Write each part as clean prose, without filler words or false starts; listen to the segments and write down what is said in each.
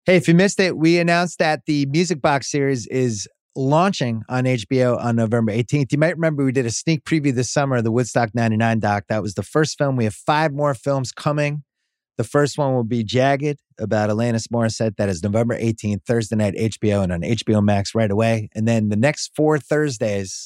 Hey, if you missed it, we announced that the Music Box series is launching on HBO on November 18th. You might remember we did a sneak preview this summer of the Woodstock 99 doc. That was the first film. We have 5 more films coming. The first one will be Jagged, about Alanis Morissette. That is November 18th, Thursday night, HBO, and on HBO Max right away. And then the next 4 Thursdays,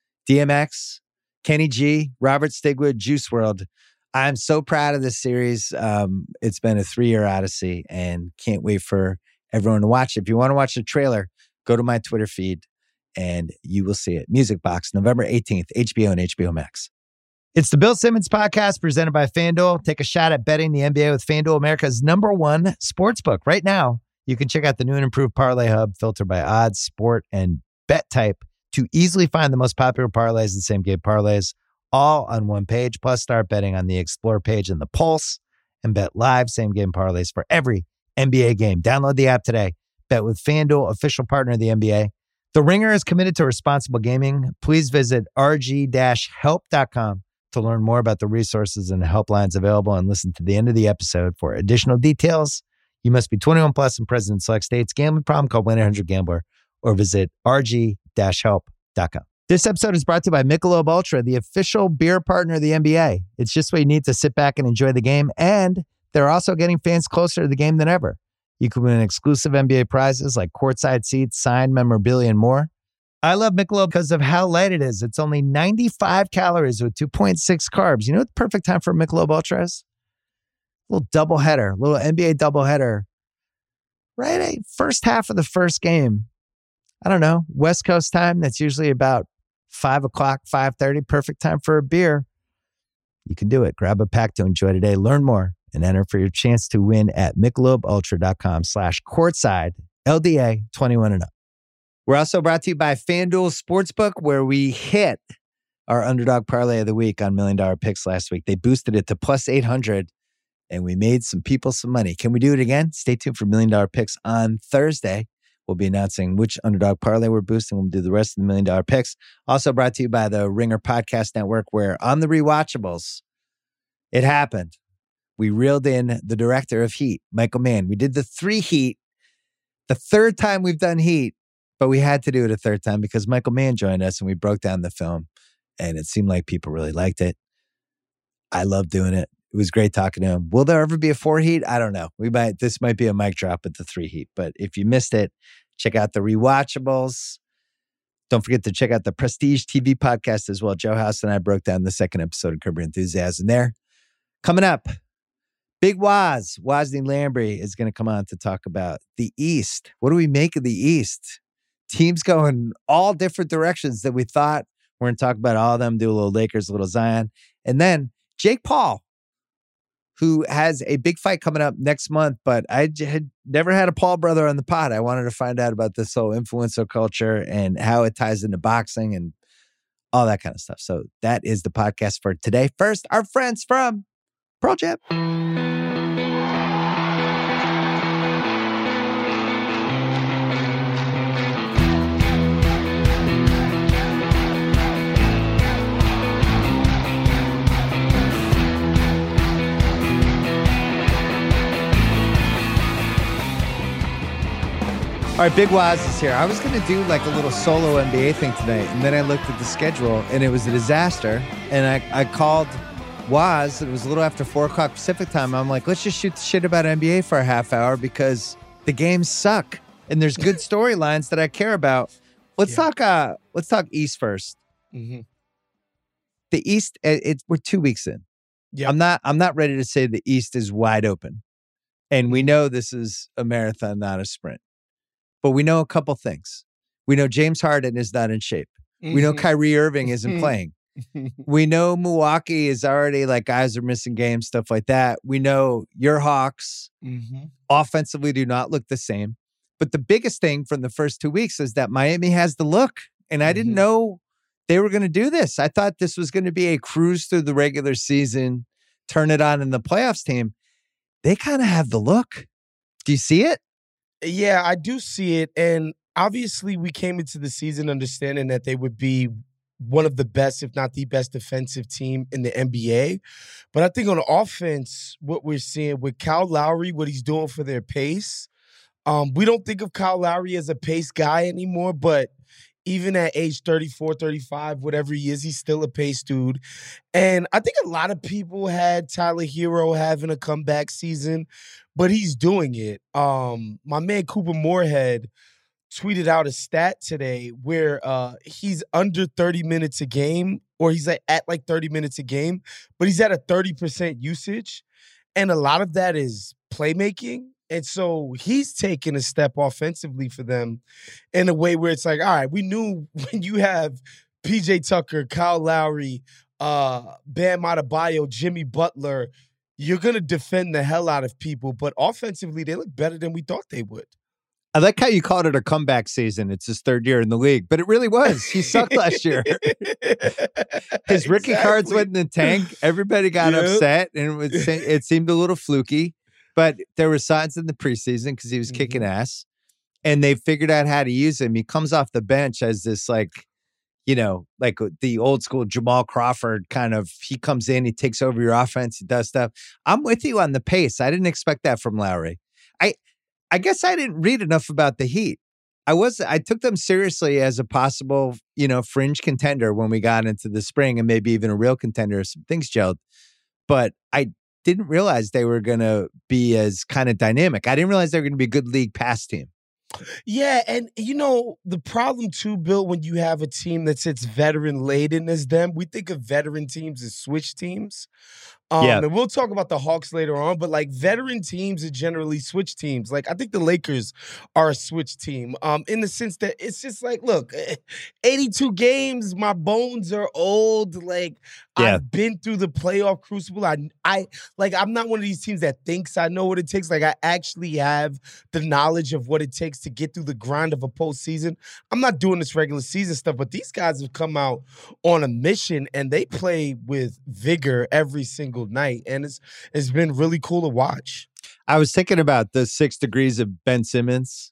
DMX, Kenny G, Robert Stigwood, Juice WRLD. I'm so proud of this series. It's been a 3-year odyssey and can't wait for everyone to watch it. If you want to watch the trailer, go to my Twitter feed and you will see it. Music Box, November 18th, HBO and HBO Max. It's the Bill Simmons Podcast presented by FanDuel. Take a shot at betting the NBA with FanDuel, America's #1 sportsbook. Right now, you can check out the new and improved Parlay Hub, filtered by odds, sport, and bet type to easily find the most popular parlays and same-game parlays, all on one page. Plus, start betting on the Explore page and the Pulse and bet live same-game parlays for every NBA game. Download the app today. Bet with FanDuel, official partner of the NBA. The Ringer is committed to responsible gaming. Please visit rg-help.com to learn more about the resources and helplines available and listen to the end of the episode for additional details. You must be 21 plus and present in select states. Gambling problem? Call 1-800-GAMBLER or visit rg-help.com. This episode is brought to you by Michelob Ultra, the official beer partner of the NBA. It's just what you need to sit back and enjoy the game, and they're also getting fans closer to the game than ever. You can win exclusive NBA prizes like courtside seats, signed memorabilia, and more. I love Michelob because of how light it is. It's only 95 calories with 2.6 carbs. You know what the perfect time for Michelob Ultra is? A little doubleheader, little NBA doubleheader. Right, first half of the first game. I don't know, West Coast time. That's usually about 5 o'clock, 5:30. Perfect time for a beer. You can do it. Grab a pack to enjoy today. Learn more and enter for your chance to win at michelobultra.com/courtside. LDA 21 and up. We're also brought to you by FanDuel Sportsbook, where we hit our underdog parlay of the week on $1 Million Picks last week. They boosted it to plus 800, and we made some people some money. Can we do it again? Stay tuned for $1 Million Picks on Thursday. We'll be announcing which underdog parlay we're boosting. We'll do the rest of the $1 Million Picks. Also brought to you by the Ringer Podcast Network, where on the Rewatchables, it happened. We reeled in the director of Heat, Michael Mann. We did the 3 Heat, the third time we've done Heat, but we had to do it a third time because Michael Mann joined us and we broke down the film, and it seemed like people really liked it. I love doing it. It was great talking to him. Will there ever be a 4 Heat? I don't know. This might be a mic drop at the 3 Heat, but if you missed it, check out the Rewatchables. Don't forget to check out the Prestige TV podcast as well. Joe House and I broke down the second episode of Curb Your Enthusiasm there. Coming up, Big Wosny Lambre is going to come on to talk about the East. What do we make of the East? Teams going all different directions that we thought. We're going to talk about all of them, do a little Lakers, a little Zion. And then Jake Paul, who has a big fight coming up next month, but I had never had a Paul brother on the pod. I wanted to find out about this whole influencer culture and how it ties into boxing and all that kind of stuff. So that is the podcast for today. First, our friends from Pearl Jam. All right, Big Waz is here. I was going to do like a little solo NBA thing tonight, and then I looked at the schedule, and it was a disaster. And I called Waz. It was a little after 4 o'clock Pacific time. I'm like, let's just shoot the shit about NBA for a half hour because the games suck, and there's good storylines that I care about. Let's talk East first. Mm-hmm. The East, we're 2 weeks in. Yeah, I'm not ready to say the East is wide open, and we know this is a marathon, not a sprint. But we know a couple things. We know James Harden is not in shape. Mm-hmm. We know Kyrie Irving isn't playing. We know Milwaukee is already like guys are missing games, stuff like that. We know your Hawks offensively do not look the same. But the biggest thing from the first 2 weeks is that Miami has the look. And I didn't know they were going to do this. I thought this was going to be a cruise through the regular season, turn it on in the playoffs team. They kind of have the look. Do you see it? Yeah, I do see it. And obviously we came into the season understanding that they would be one of the best, if not the best defensive team in the NBA. But I think on offense, what we're seeing with Kyle Lowry, what he's doing for their pace, We don't think of Kyle Lowry as a pace guy anymore, but even at age 34, 35, whatever he is, he's still a pace dude. And I think a lot of people had Tyler Hero having a comeback season, but he's doing it. My man Cooper Moorhead tweeted out a stat today where he's under 30 minutes a game, or he's at like 30 minutes a game, but he's at a 30% usage. And a lot of that is playmaking. And so he's taken a step offensively for them in a way where it's like, all right, we knew when you have PJ Tucker, Kyle Lowry, Bam Adebayo, Jimmy Butler, you're going to defend the hell out of people. But offensively, they look better than we thought they would. I like how you called it a comeback season. It's his third year in the league, but it really was. He sucked last year. His rookie cards went in the tank. Everybody got upset, and it seemed a little fluky. But there were signs in the preseason because he was kicking ass, and they figured out how to use him. He comes off the bench as this like the old school Jamal Crawford kind of. He comes in, he takes over your offense, he does stuff. I'm with you on the pace. I didn't expect that from Lowry. I guess I didn't read enough about the Heat. I took them seriously as a possible, fringe contender when we got into the spring, and maybe even a real contender if some things gelled. But I didn't realize they were going to be as kind of dynamic. I didn't realize they were going to be a good league pass team. Yeah, and the problem too, Bill, when you have a team that sits veteran laden as them, we think of veteran teams as switch teams. And we'll talk about the Hawks later on, but like veteran teams are generally switch teams. Like I think the Lakers are a switch team in the sense that it's just like, look, 82 games, my bones are old. Like I've been through the playoff crucible. I'm not one of these teams that thinks I know what it takes. Like I actually have the knowledge of what it takes to get through the grind of a postseason. I'm not doing this regular season stuff, but these guys have come out on a mission and they play with vigor every single night, and it's been really cool to watch. I was thinking about the 6 degrees of Ben Simmons.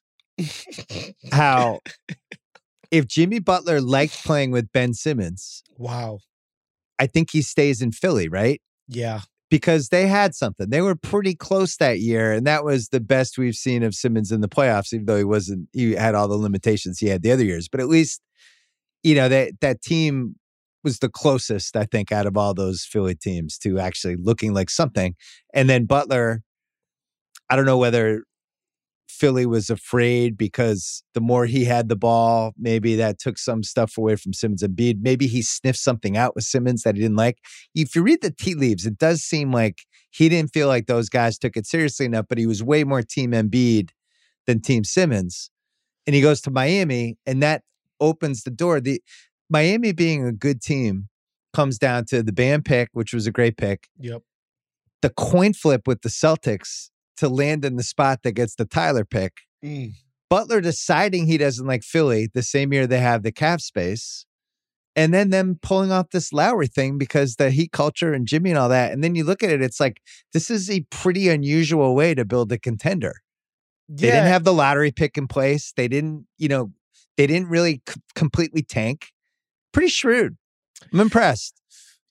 How if Jimmy Butler liked playing with Ben Simmons, wow, I think he stays in Philly, right? Yeah. Because they had something. They were pretty close that year, and that was the best we've seen of Simmons in the playoffs, even though he had all the limitations he had the other years. But at least, that team was the closest, I think, out of all those Philly teams to actually looking like something. And then Butler, I don't know whether Philly was afraid because the more he had the ball, maybe that took some stuff away from Simmons and Embiid. Maybe he sniffed something out with Simmons that he didn't like. If you read the tea leaves, it does seem like he didn't feel like those guys took it seriously enough, but he was way more team Embiid than team Simmons. And he goes to Miami, and that opens the door. Miami being a good team comes down to the Bam pick, which was a great pick. Yep. The coin flip with the Celtics to land in the spot that gets the Tyler pick. Butler deciding he doesn't like Philly the same year they have the cap space. And then them pulling off this Lowry thing because the Heat culture and Jimmy and all that. And then you look at it, it's like, this is a pretty unusual way to build a contender. They didn't have the lottery pick in place. They didn't, they didn't really completely tank. Pretty shrewd. I'm impressed.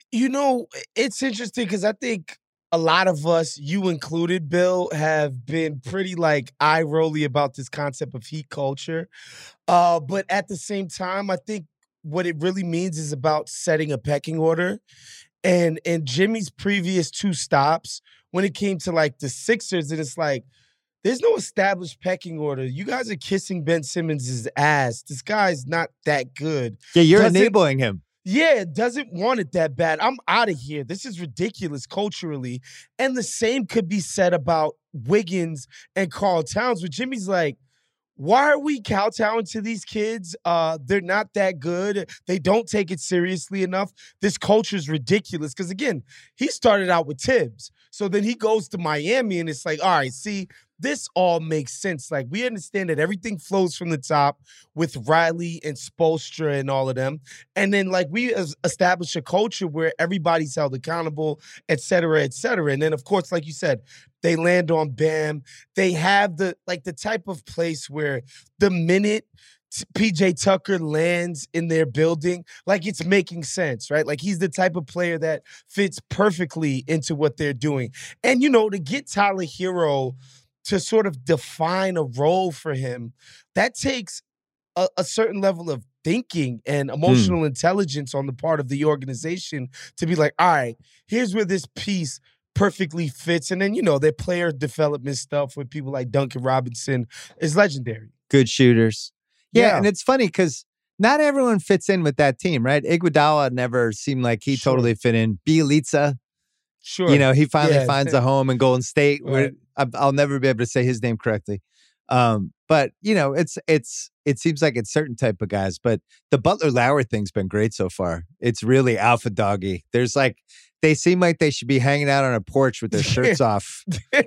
It's interesting because I think a lot of us, you included, Bill, have been pretty like eye-rolly about this concept of Heat culture. But at the same time, I think what it really means is about setting a pecking order. And in Jimmy's previous 2 stops, when it came to like the Sixers, and it's like, there's no established pecking order. You guys are kissing Ben Simmons' ass. This guy's not that good. Yeah, you're enabling him. Yeah, doesn't want it that bad. I'm out of here. This is ridiculous culturally. And the same could be said about Wiggins and Karl Towns, where Jimmy's like, why are we kowtowing to these kids? They're not that good. They don't take it seriously enough. This culture is ridiculous. Because again, he started out with Tibbs. So then he goes to Miami and it's like, all right, see, this all makes sense. Like, we understand that everything flows from the top with Riley and Spoelstra and all of them. And then, like, we establish a culture where everybody's held accountable, et cetera, et cetera. And then, of course, like you said, they land on Bam. They have the type of place where the minute PJ Tucker lands in their building, like, it's making sense, right? Like, he's the type of player that fits perfectly into what they're doing. And, to get Tyler Hero to sort of define a role for him, that takes a certain level of thinking and Mm. emotional intelligence on the part of the organization to be like, all right, here's where this piece perfectly fits. And then, their player development stuff with people like Duncan Robinson is legendary. Good shooters. Yeah, Yeah. and it's funny because not everyone fits in with that team, right? Iguodala never seemed like he Sure. totally fit in. Bielitsa, Sure. he finally Yeah. finds a home in Golden State. Right. I'll never be able to say his name correctly. But it seems like it's certain type of guys. But the Butler Lowry thing's been great so far. It's really alpha doggy. There's they seem like they should be hanging out on a porch with their shirts off,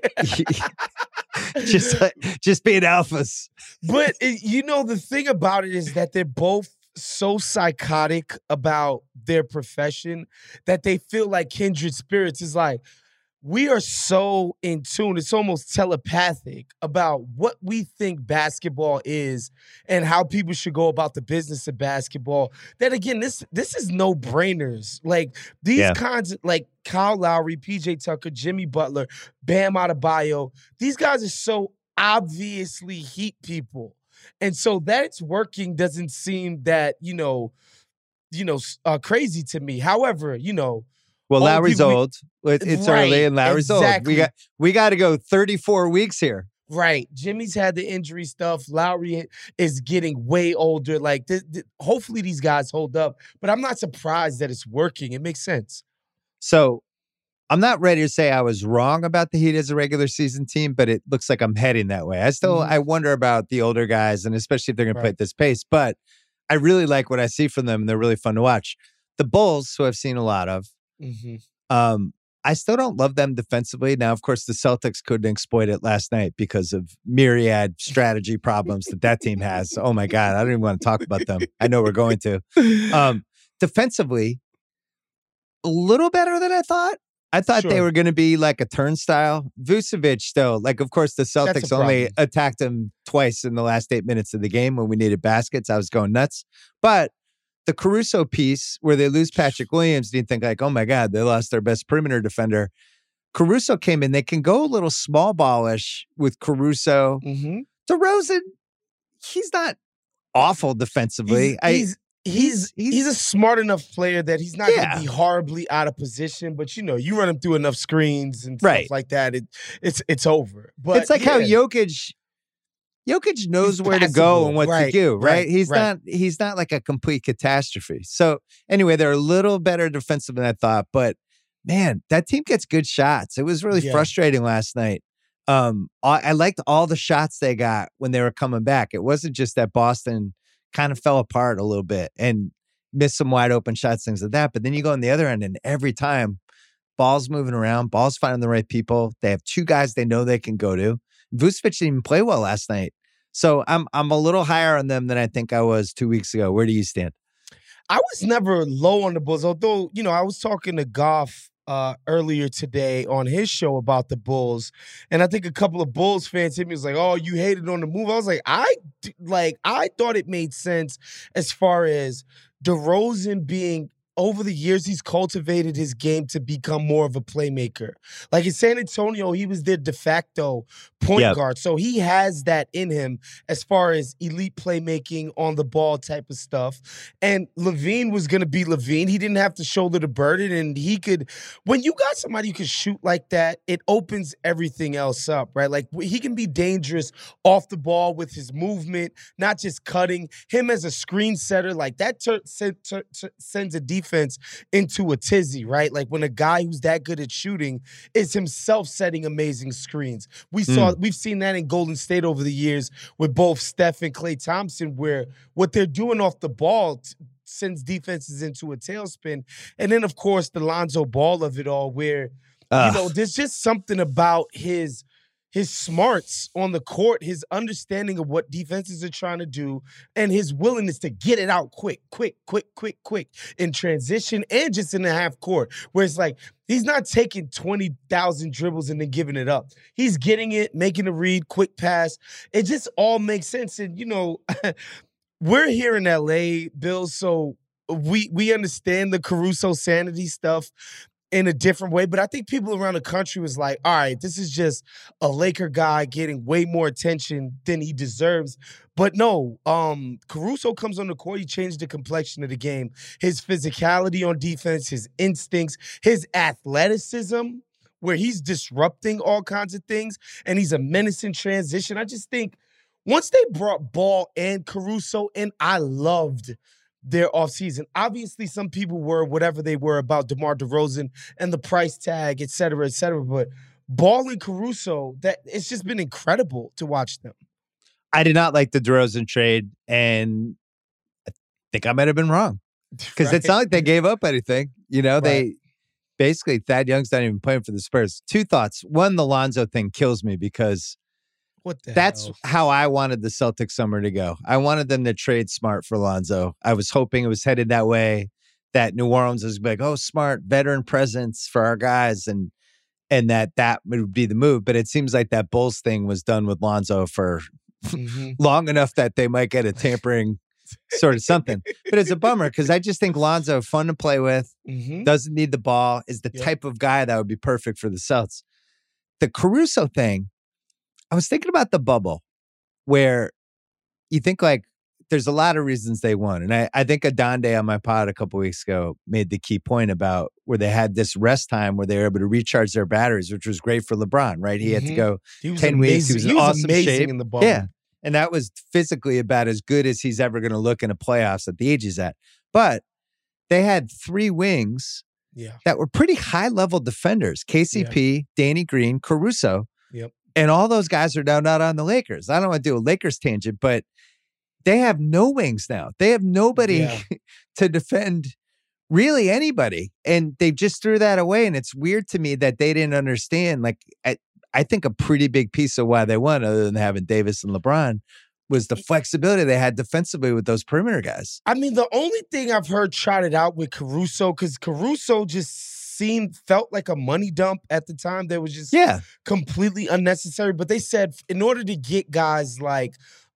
just being alphas. But the thing about it is that they're both so psychotic about their profession that they feel like kindred spirits. Is like, we are so in tune, it's almost telepathic about what we think basketball is and how people should go about the business of basketball. That again, this is no brainers. Like these kinds of like Kyle Lowry, PJ Tucker, Jimmy Butler, Bam Adebayo, these guys are so obviously Heat people. And so that it's working doesn't seem that, crazy to me. However, well, Lowry's old. It's early, and Lowry's exactly. old. We got to go 34 weeks here. Right. Jimmy's had the injury stuff. Lowry is getting way older. Like, hopefully these guys hold up. But I'm not surprised that it's working. It makes sense. So I'm not ready to say I was wrong about the Heat as a regular season team, but it looks like I'm heading that way. I wonder about the older guys, and especially if they're going to play at this pace. But I really like what I see from them, and they're really fun to watch. The Bulls, who I've seen a lot of, I still don't love them defensively. Now, of course, the Celtics couldn't exploit it last night because of myriad strategy problems that team has. Oh my God, I don't even want to talk about them. I know we're going to. Defensively, a little better than I thought. I thought they were going to be like a turnstile. Vucevic, though, of course, the Celtics only attacked him twice in the last 8 minutes of the game when we needed baskets. I was going nuts. But the Caruso piece where they lose Patrick Williams, you think oh my God, they lost their best perimeter defender. Caruso came in. They can go a little small ballish with Caruso. DeRozan, he's not awful defensively. He's a smart enough player that he's not going to be horribly out of position. But you run him through enough screens and stuff like that, it's over. But it's like how Jokic knows where to go and what to do, right? He's not like a complete catastrophe. So anyway, they're a little better defensive than I thought, but man, that team gets good shots. It was really frustrating last night. I liked all the shots they got when they were coming back. It wasn't just that Boston kind of fell apart a little bit and missed some wide open shots, things like that. But then you go on the other end, and every time, ball's moving around, ball's finding the right people. They have two guys they know they can go to. Vucevic didn't even play well last night. So I'm a little higher on them than I think I was 2 weeks ago. Where do you stand? I was never low on the Bulls, although, I was talking to Goff earlier today on his show about the Bulls, and I think a couple of Bulls fans hit me, was like, oh, you hated on the move. I was like, I thought it made sense as far as DeRozan being, over the years, he's cultivated his game to become more of a playmaker. Like in San Antonio, he was their de facto point guard. So he has that in him as far as elite playmaking on the ball type of stuff. And LaVine was going to be LaVine. He didn't have to shoulder the burden. And he could, when you got somebody who can shoot like that, it opens everything else up, right? Like he can be dangerous off the ball with his movement, not just cutting. Him as a screen setter, like that sends a defense into a tizzy, right? Like when a guy who's that good at shooting is himself setting amazing screens. We've seen that in Golden State over the years with both Steph and Klay Thompson, where what they're doing off the ball sends defenses into a tailspin. And then, of course, the Lonzo Ball of it all, where there's just something about his smarts on the court, his understanding of what defenses are trying to do, and his willingness to get it out quick in transition and just in the half court, where it's like he's not taking 20,000 dribbles and then giving it up. He's getting it, making a read, quick pass. It just all makes sense. And, we're here in L.A., Bill, so we understand the Caruso sanity stuff. in a different way. But I think people around the country was like, all right, this is just a Laker guy getting way more attention than he deserves. But no, Caruso comes on the court, he changed the complexion of the game. His physicality on defense, his instincts, his athleticism, where he's disrupting all kinds of things, and he's a menace in transition. I just think once they brought Ball and Caruso in, I loved their offseason. Obviously, some people were whatever they were about DeMar DeRozan and the price tag, et cetera, et cetera. But Ball and Caruso, it's just been incredible to watch them. I did not like the DeRozan trade, and I think I might have been wrong. Because it's not like they gave up anything. You know, they basically, Thad Young's not even playing for the Spurs. Two thoughts. One, the Lonzo thing kills me because that's how I wanted the Celtics summer to go. I wanted them to trade Smart for Lonzo. I was hoping it was headed that way, that New Orleans was like, oh, Smart, veteran presence for our guys, and that would be the move. But it seems like that Bulls thing was done with Lonzo for long enough that they might get a tampering sort of something. But it's a bummer because I just think Lonzo, fun to play with, doesn't need the ball, is the type of guy that would be perfect for the Celts. The Caruso thing, I was thinking about the bubble where you think like there's a lot of reasons they won. And I think Adonde on my pod a couple weeks ago made the key point about where they had this rest time where they were able to recharge their batteries, which was great for LeBron, right? He had to go 10 weeks. He was in awesome shape. In the bubble. Yeah. And that was physically about as good as he's ever going to look in the playoffs at the age he's at. But they had three wings that were pretty high-level defenders. KCP, Danny Green, Caruso. Yep. And all those guys are now not on the Lakers. I don't want to do a Lakers tangent, but they have no wings now. They have nobody to defend really anybody. And they just threw that away. And it's weird to me that they didn't understand. Like, I think a pretty big piece of why they won, other than having Davis and LeBron, was the flexibility they had defensively with those perimeter guys. I mean, the only thing I've heard trotted out with Caruso, because Caruso just felt like a money dump at the time. That was just completely unnecessary. But they said in order to get guys like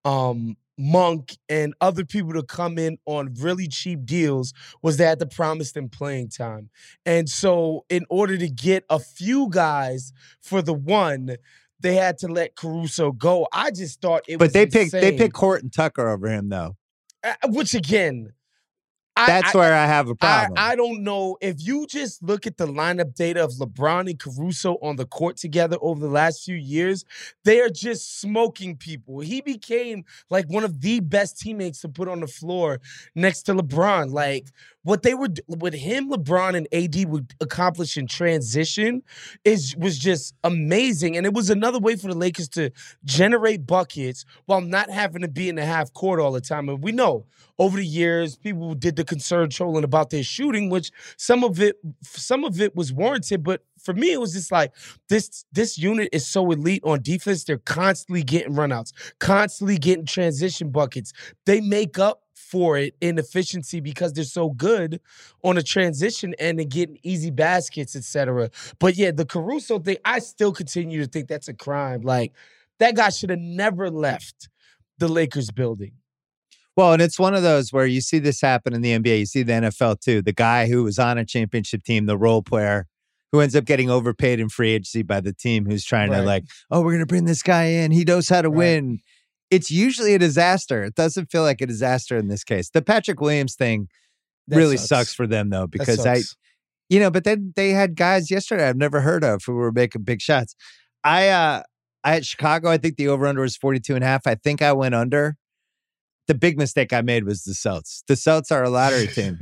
Monk and other people to come in on really cheap deals was they had to promise them playing time. And so in order to get a few guys for the one, they had to let Caruso go. I just thought it was insane. They picked Horton Tucker over him, though. Which, again, that's where I have a problem. I don't know. If you just look at the lineup data of LeBron and Caruso on the court together over the last few years, they are just smoking people. He became like one of the best teammates to put on the floor next to LeBron. Like what they were with him, LeBron and AD would accomplish in transition was just amazing. And it was another way for the Lakers to generate buckets while not having to be in the half court all the time. And we know over the years, people did the concern trolling about their shooting, which some of it was warranted. But for me, it was just like this unit is so elite on defense. They're constantly getting runouts, constantly getting transition buckets. They make up for it in efficiency because they're so good on a transition and in getting easy baskets, etc. But yeah, the Caruso thing, I still continue to think that's a crime. Like that guy should have never left the Lakers building. Well, and it's one of those where you see this happen in the NBA. You see the NFL too. The guy who was on a championship team, the role player, who ends up getting overpaid in free agency by the team who's trying to like, oh, we're going to bring this guy in. He knows how to win. It's usually a disaster. It doesn't feel like a disaster in this case. The Patrick Williams thing really sucks for them, though, because but then they had guys yesterday I've never heard of who were making big shots. I had Chicago. I think the over-under was 42.5. I think I went under. The big mistake I made was the Celts. The Celts are a lottery team.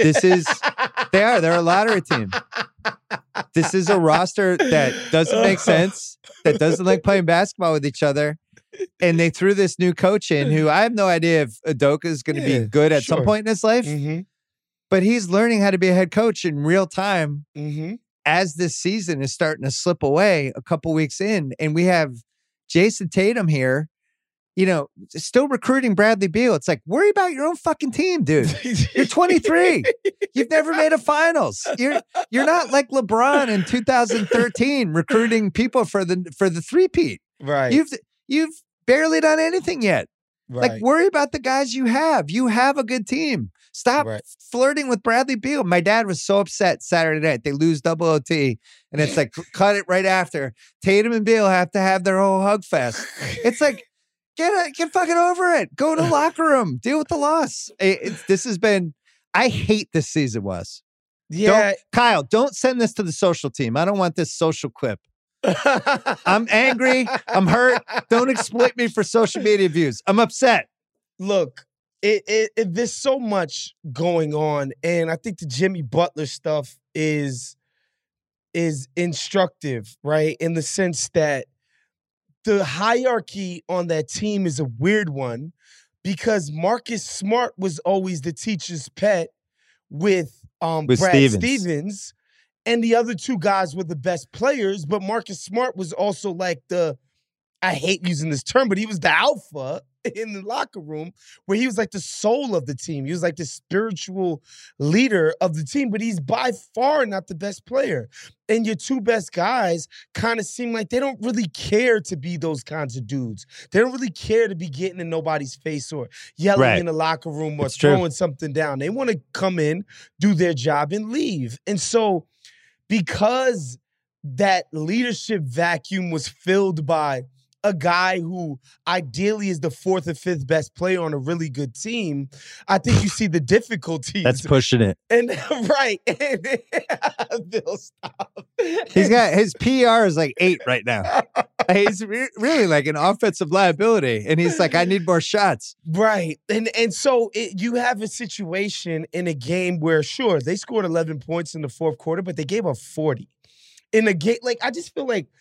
They're a lottery team. This is a roster that doesn't make sense, that doesn't like playing basketball with each other. And they threw this new coach in who I have no idea if Udoka is going to be good at some point in his life. But he's learning how to be a head coach in real time as this season is starting to slip away a couple weeks in. And we have Jason Tatum here, still recruiting Bradley Beal. It's like, worry about your own fucking team, dude. You're 23. You've never made a finals. You're not like LeBron in 2013 recruiting people for the three-peat. Right. You've barely done anything yet. Right. Like, worry about the guys you have. You have a good team. Stop flirting with Bradley Beal. My dad was so upset Saturday night. They lose double OT, and it's like, cut it right after. Tatum and Beal have to have their whole hug fest. It's like, get fucking over it. Go to the locker room. Deal with the loss. This has been, I hate this season, Wes. Yeah. Kyle, don't send this to the social team. I don't want this social clip. I'm angry. I'm hurt. Don't exploit me for social media views. I'm upset. Look, there's so much going on, and I think the Jimmy Butler stuff is instructive, right? In the sense that the hierarchy on that team is a weird one because Marcus Smart was always the teacher's pet with Brad Stevens. And the other two guys were the best players, but Marcus Smart was also like I hate using this term, but he was the alpha in the locker room where he was like the soul of the team. He was like the spiritual leader of the team, but he's by far not the best player. And your two best guys kind of seem like they don't really care to be those kinds of dudes. They don't really care to be getting in nobody's face or yelling in the locker room or throwing something down. They want to come in, do their job, and leave. And so because that leadership vacuum was filled by a guy who ideally is the fourth or fifth best player on a really good team, I think you see the difficulties. That's pushing it. And right. Bill, stop. He's got his PR is like 8 right now. He's really like an offensive liability. And he's like, I need more shots. Right. And so you have a situation in a game where, sure, they scored 11 points in the fourth quarter, but they gave up 40. In a game, like, I just feel like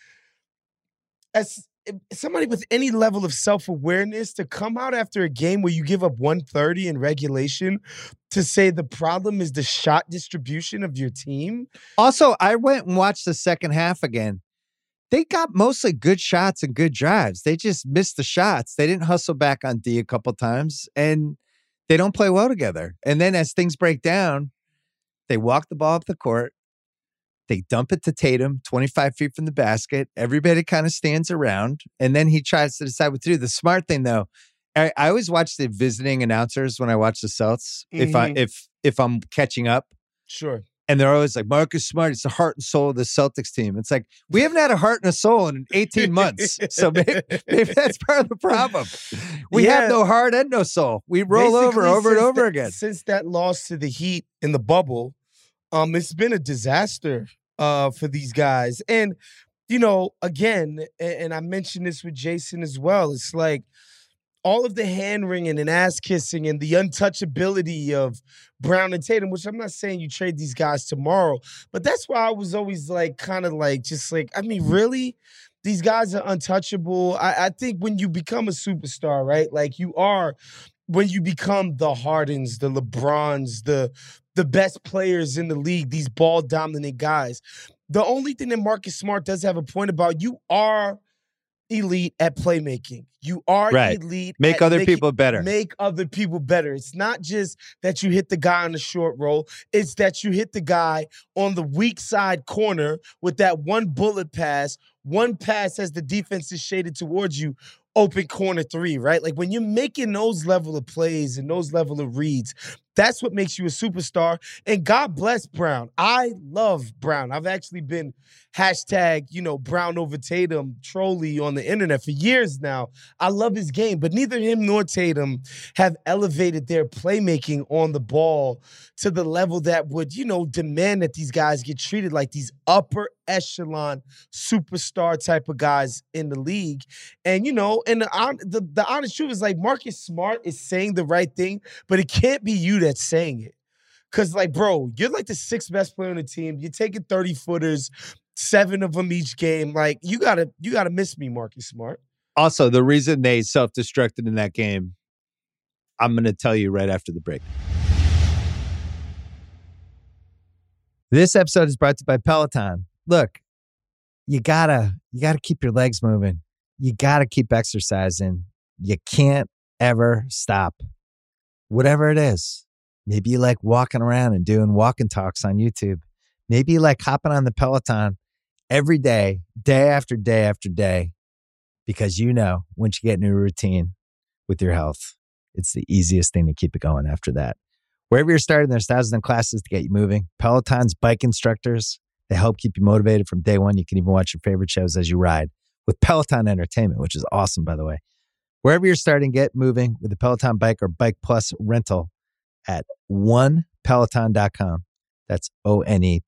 as somebody with any level of self-awareness to come out after a game where you give up 130 in regulation to say the problem is the shot distribution of your team. Also, I went and watched the second half again. They got mostly good shots and good drives. They just missed the shots. They didn't hustle back on D a couple times, and they don't play well together. And then as things break down, they walk the ball up the court. They dump it to Tatum, 25 feet from the basket. Everybody kind of stands around, and then he tries to decide what to do. The smart thing, though, I always watch the visiting announcers when I watch the Celts. If I'm catching up, sure, and they're always like, Marcus Smart, it's the heart and soul of the Celtics team. It's like, we haven't had a heart and a soul in 18 months, so maybe that's part of the problem. We have no heart and no soul. We roll over and over again. Since that loss to the Heat in the bubble. It's been a disaster for these guys. And, you know, again, and I mentioned this with Jason as well, it's like all of the hand-wringing and ass-kissing and the untouchability of Brown and Tatum, which I'm not saying you trade these guys tomorrow, but that's why I was always like, kind of like, just like, I mean, really? These guys are untouchable. I think when you become a superstar, right, like you are, when you become the Hardens, the LeBrons, the best players in the league, these ball-dominant guys. The only thing that Marcus Smart does have a point about, you are elite at playmaking. You are elite Make other people better. Make other people better. It's not just that you hit the guy on the short roll. It's that you hit the guy on the weak side corner with that one bullet pass. One pass as the defense is shaded towards you. Open corner three, right? Like when you're making those level of plays and those level of reads, that's what makes you a superstar. And God bless Brown. I love Brown. I've actually been hashtag, Brown over Tatum trolley on the internet for years now. I love his game, but neither him nor Tatum have elevated their playmaking on the ball to the level that would, demand that these guys get treated like these upper echelon superstar type of guys in the league. And, the honest truth is like Marcus Smart is saying the right thing, but it can't be you that's saying it. Because, like, bro, you're like the sixth best player on the team. You're taking 30-footers, 7 of them each game. Like, you gotta miss me, Marcus Smart. Also, the reason they self-destructed in that game, I'm going to tell you right after the break. This episode is brought to you by Peloton. Look, you gotta keep your legs moving. You gotta keep exercising. You can't ever stop. Whatever it is. Maybe you like walking around and doing walk and talks on YouTube. Maybe you like hopping on the Peloton every day, day after day after day, because once you get in a routine, with your health. It's the easiest thing to keep it going after that. Wherever you're starting, there's thousands of classes to get you moving. Peloton's bike instructors, they help keep you motivated from day one. You can even watch your favorite shows as you ride with Peloton Entertainment, which is awesome, by the way. Wherever you're starting, get moving with the Peloton Bike or Bike Plus rental at onepeloton.com. That's ONE,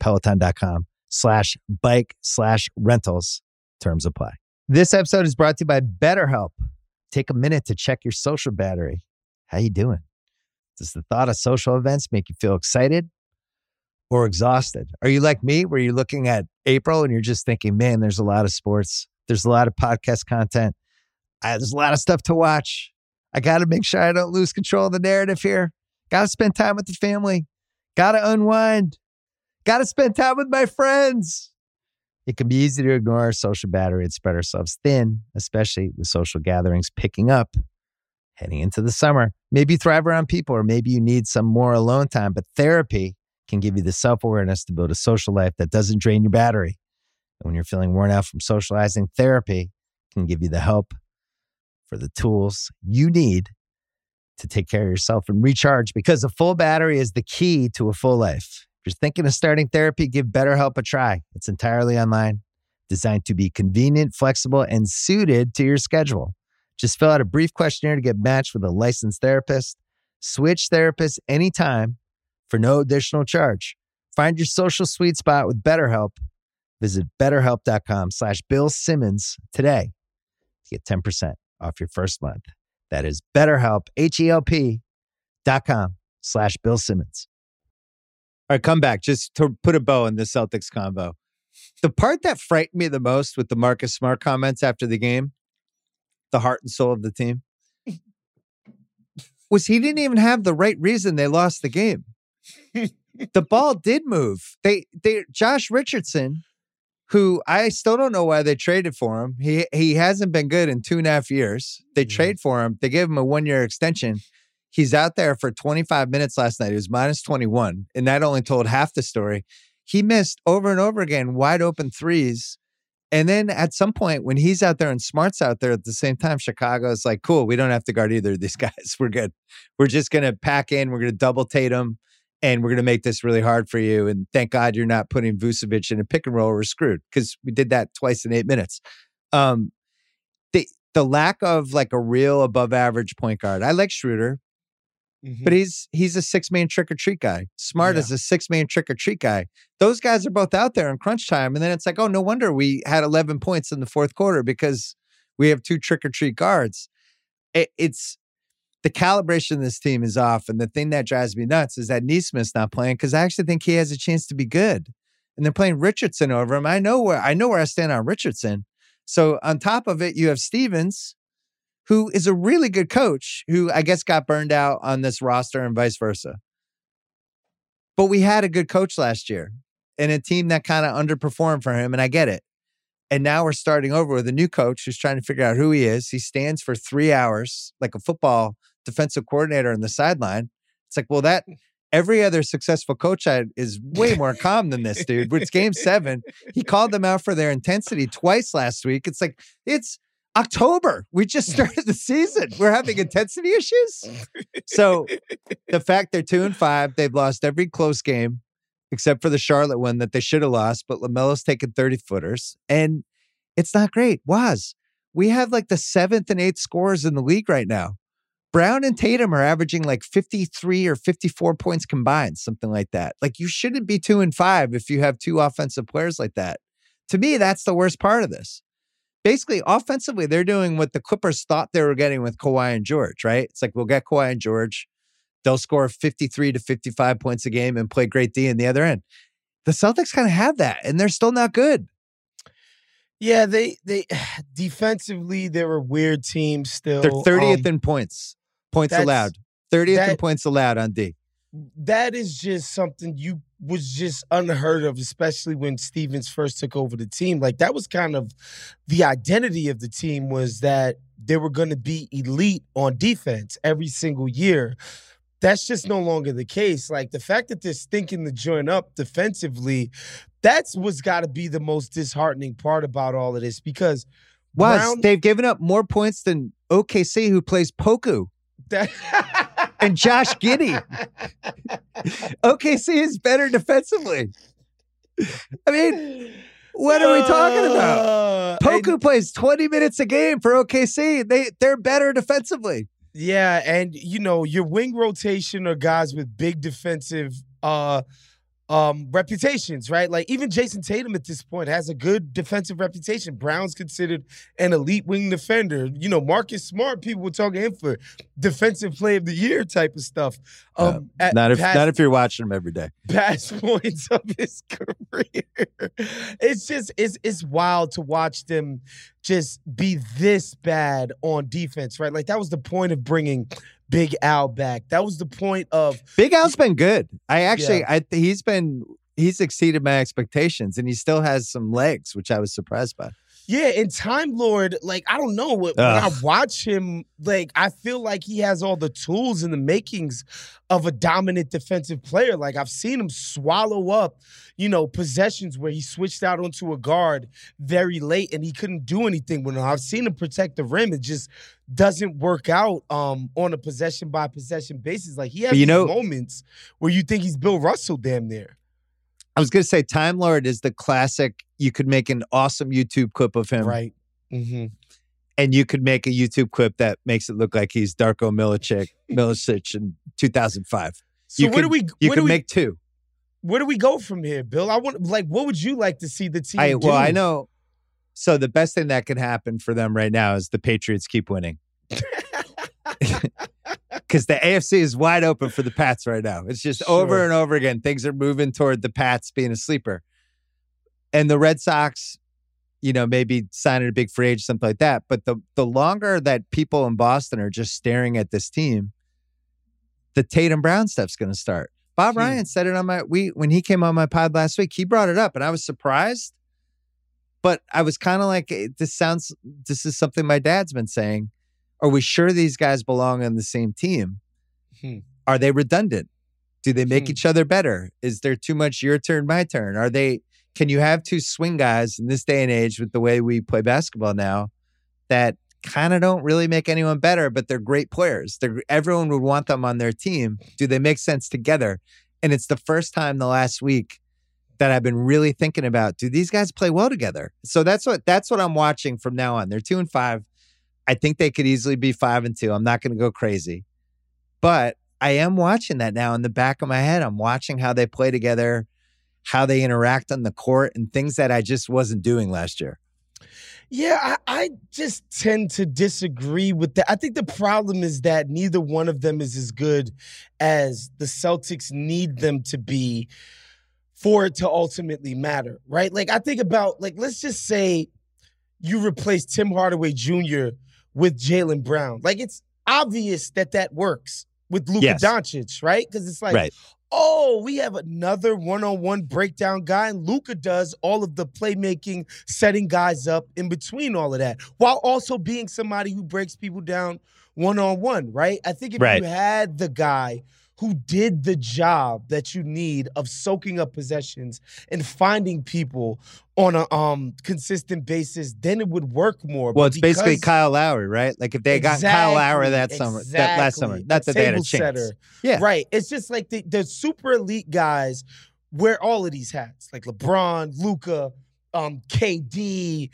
peloton.com/bike/rentals. Terms apply. This episode is brought to you by BetterHelp. Take a minute to check your social battery. How you doing? Does the thought of social events make you feel excited or exhausted? Are you like me, where you're looking at April and you're just thinking, man, there's a lot of sports. There's a lot of podcast content. There's a lot of stuff to watch. I got to make sure I don't lose control of the narrative here. Got to spend time with the family. Got to unwind. Got to spend time with my friends. It can be easy to ignore our social battery and spread ourselves thin, especially with social gatherings picking up, heading into the summer. Maybe you thrive around people, or maybe you need some more alone time, but therapy can give you the self-awareness to build a social life that doesn't drain your battery. And when you're feeling worn out from socializing, therapy can give you the help for the tools you need to take care of yourself and recharge, because a full battery is the key to a full life. If you're thinking of starting therapy, give BetterHelp a try. It's entirely online, designed to be convenient, flexible, and suited to your schedule. Just fill out a brief questionnaire to get matched with a licensed therapist. Switch therapists anytime for no additional charge. Find your social sweet spot with BetterHelp. Visit BetterHelp.com/Bill Simmons today to get 10% off your first month. That is BetterHelp, HELP.com/Bill Simmons. All right, come back. Just to put a bow in the Celtics convo. The part that frightened me the most with the Marcus Smart comments after the game, the heart and soul of the team, was he didn't even have the right reason they lost the game. The ball did move. Josh Richardson, who I still don't know why they traded for him. He hasn't been good in 2.5 years. They trade for him. They gave him a 1-year extension. He's out there for 25 minutes last night. He was minus 21, and that only told half the story. He missed over and over again wide open threes. And then at some point, when he's out there and Smart's out there at the same time, Chicago's like, cool, we don't have to guard either of these guys. We're good. We're just going to pack in. We're going to double Tatum, and we're going to make this really hard for you. And thank God you're not putting Vucevic in a pick and roll. We're screwed, because we did that twice in 8 minutes. The lack of like a real above average point guard. I like Schroeder. Mm-hmm. But he's a 6-man trick or treat guy. Smart is a 6-man trick or treat guy. Those guys are both out there in crunch time. And then it's like, oh, no wonder we had 11 points in the fourth quarter, because we have 2 trick or treat guards. It's the calibration of this team is off. And the thing that drives me nuts is that Nesmith's not playing, because I actually think he has a chance to be good. And they're playing Richardson over him. I know where I stand on Richardson. So on top of it, you have Stevens, who is a really good coach, who I guess got burned out on this roster and vice versa. But we had a good coach last year and a team that kind of underperformed for him, and I get it. And now we're starting over with a new coach who's trying to figure out who he is. He stands for 3 hours like a football defensive coordinator on the sideline. It's like, well, that every other successful coach is way more calm than this dude. It's game 7. He called them out for their intensity twice last week. It's like, it's October. We just started the season. We're having intensity issues. So the fact they're 2-5, they've lost every close game except for the Charlotte one that they should have lost, but LaMelo's taken 30-footers, and it's not great. We have like the 7th and 8th scorers in the league right now. Brown and Tatum are averaging like 53 or 54 points combined, something like that. Like, you shouldn't be 2-5 if you have 2 offensive players like that. To me, that's the worst part of this. Basically, offensively, they're doing what the Clippers thought they were getting with Kawhi and George, right? It's like, we'll get Kawhi and George. They'll score 53 to 55 points a game and play great D in the other end. The Celtics kind of have that, and they're still not good. Yeah, they defensively, they're a weird team still. They're 30th in points allowed. 30th in points allowed on D. That is just something was just unheard of, especially when Stevens first took over the team. Like, that was kind of the identity of the team, was that they were going to be elite on defense every single year. That's just no longer the case. Like, the fact that they're stinking the joint up defensively, that's what's got to be the most disheartening part about all of this, because They've given up more points than OKC, who plays Poku. And Josh Giddey. OKC is better defensively. I mean, what are we talking about? Poku plays 20 minutes a game for OKC. They're better defensively. Yeah, and your wing rotation are guys with big defensive reputations, right? Like even Jason Tatum at this point has a good defensive reputation. Brown's considered an elite wing defender. Marcus Smart, people were talking him for defensive player of the year type of stuff. Not if you're watching him every day. Past points of his career. It's wild to watch them just be this bad on defense, right? Like that was the point of bringing Big Al back. That was the point of Big Al's been good. He's exceeded my expectations, and he still has some legs, which I was surprised by. Yeah, and Time Lord, like, I don't know. When I watch him, like, I feel like he has all the tools and the makings of a dominant defensive player. Like, I've seen him swallow up, possessions where he switched out onto a guard very late and he couldn't do anything with him. I've seen him protect the rim. It just doesn't work out on a possession-by-possession basis. Like, he has these moments where you think he's Bill Russell damn near. I was going to say Time Lord is the classic. You could make an awesome YouTube clip of him. Right. Mm-hmm. And you could make a YouTube clip that makes it look like he's Darko Milicic in 2005. So you could make two. Where do we go from here, Bill? What would you like to see the team do? Well, I know. So the best thing that could happen for them right now is the Patriots keep winning. Because the AFC is wide open for the Pats right now. It's just over and over again. Things are moving toward the Pats being a sleeper. And the Red Sox, maybe signing a big free agent, something like that. But the longer that people in Boston are just staring at this team, the Tatum Brown stuff's going to start. Bob Ryan said it when he came on my pod last week. He brought it up, and I was surprised. But I was kind of like, this is something my dad's been saying. Are we sure these guys belong on the same team? Are they redundant? Do they make each other better? Is there too much your turn, my turn? Can you have two swing guys in this day and age with the way we play basketball now that kind of don't really make anyone better, but they're great players? Everyone would want them on their team. Do they make sense together? And it's the first time the last week that I've been really thinking about, do these guys play well together? So that's what I'm watching from now on. They're 2-5. I think they could easily be 5-2. I'm not going to go crazy, but I am watching that now in the back of my head. I'm watching how they play together, how they interact on the court, and things that I just wasn't doing last year. Yeah, I just tend to disagree with that. I think the problem is that neither one of them is as good as the Celtics need them to be for it to ultimately matter, right? Like, I think about, let's just say you replace Tim Hardaway Jr. with Jaylen Brown. Like, it's obvious that works with Luka Doncic, right? Because it's like, we have another one-on-one breakdown guy, and Luka does all of the playmaking, setting guys up in between all of that, while also being somebody who breaks people down one-on-one, right? I think if you had the guy who did the job that you need of soaking up possessions and finding people on a consistent basis, then it would work more. Well, it's basically Kyle Lowry, right? Like if they got Kyle Lowry that last summer, not that they had a chance. Setter. Yeah. Right. It's just like the super elite guys wear all of these hats, like LeBron, Luka, KD,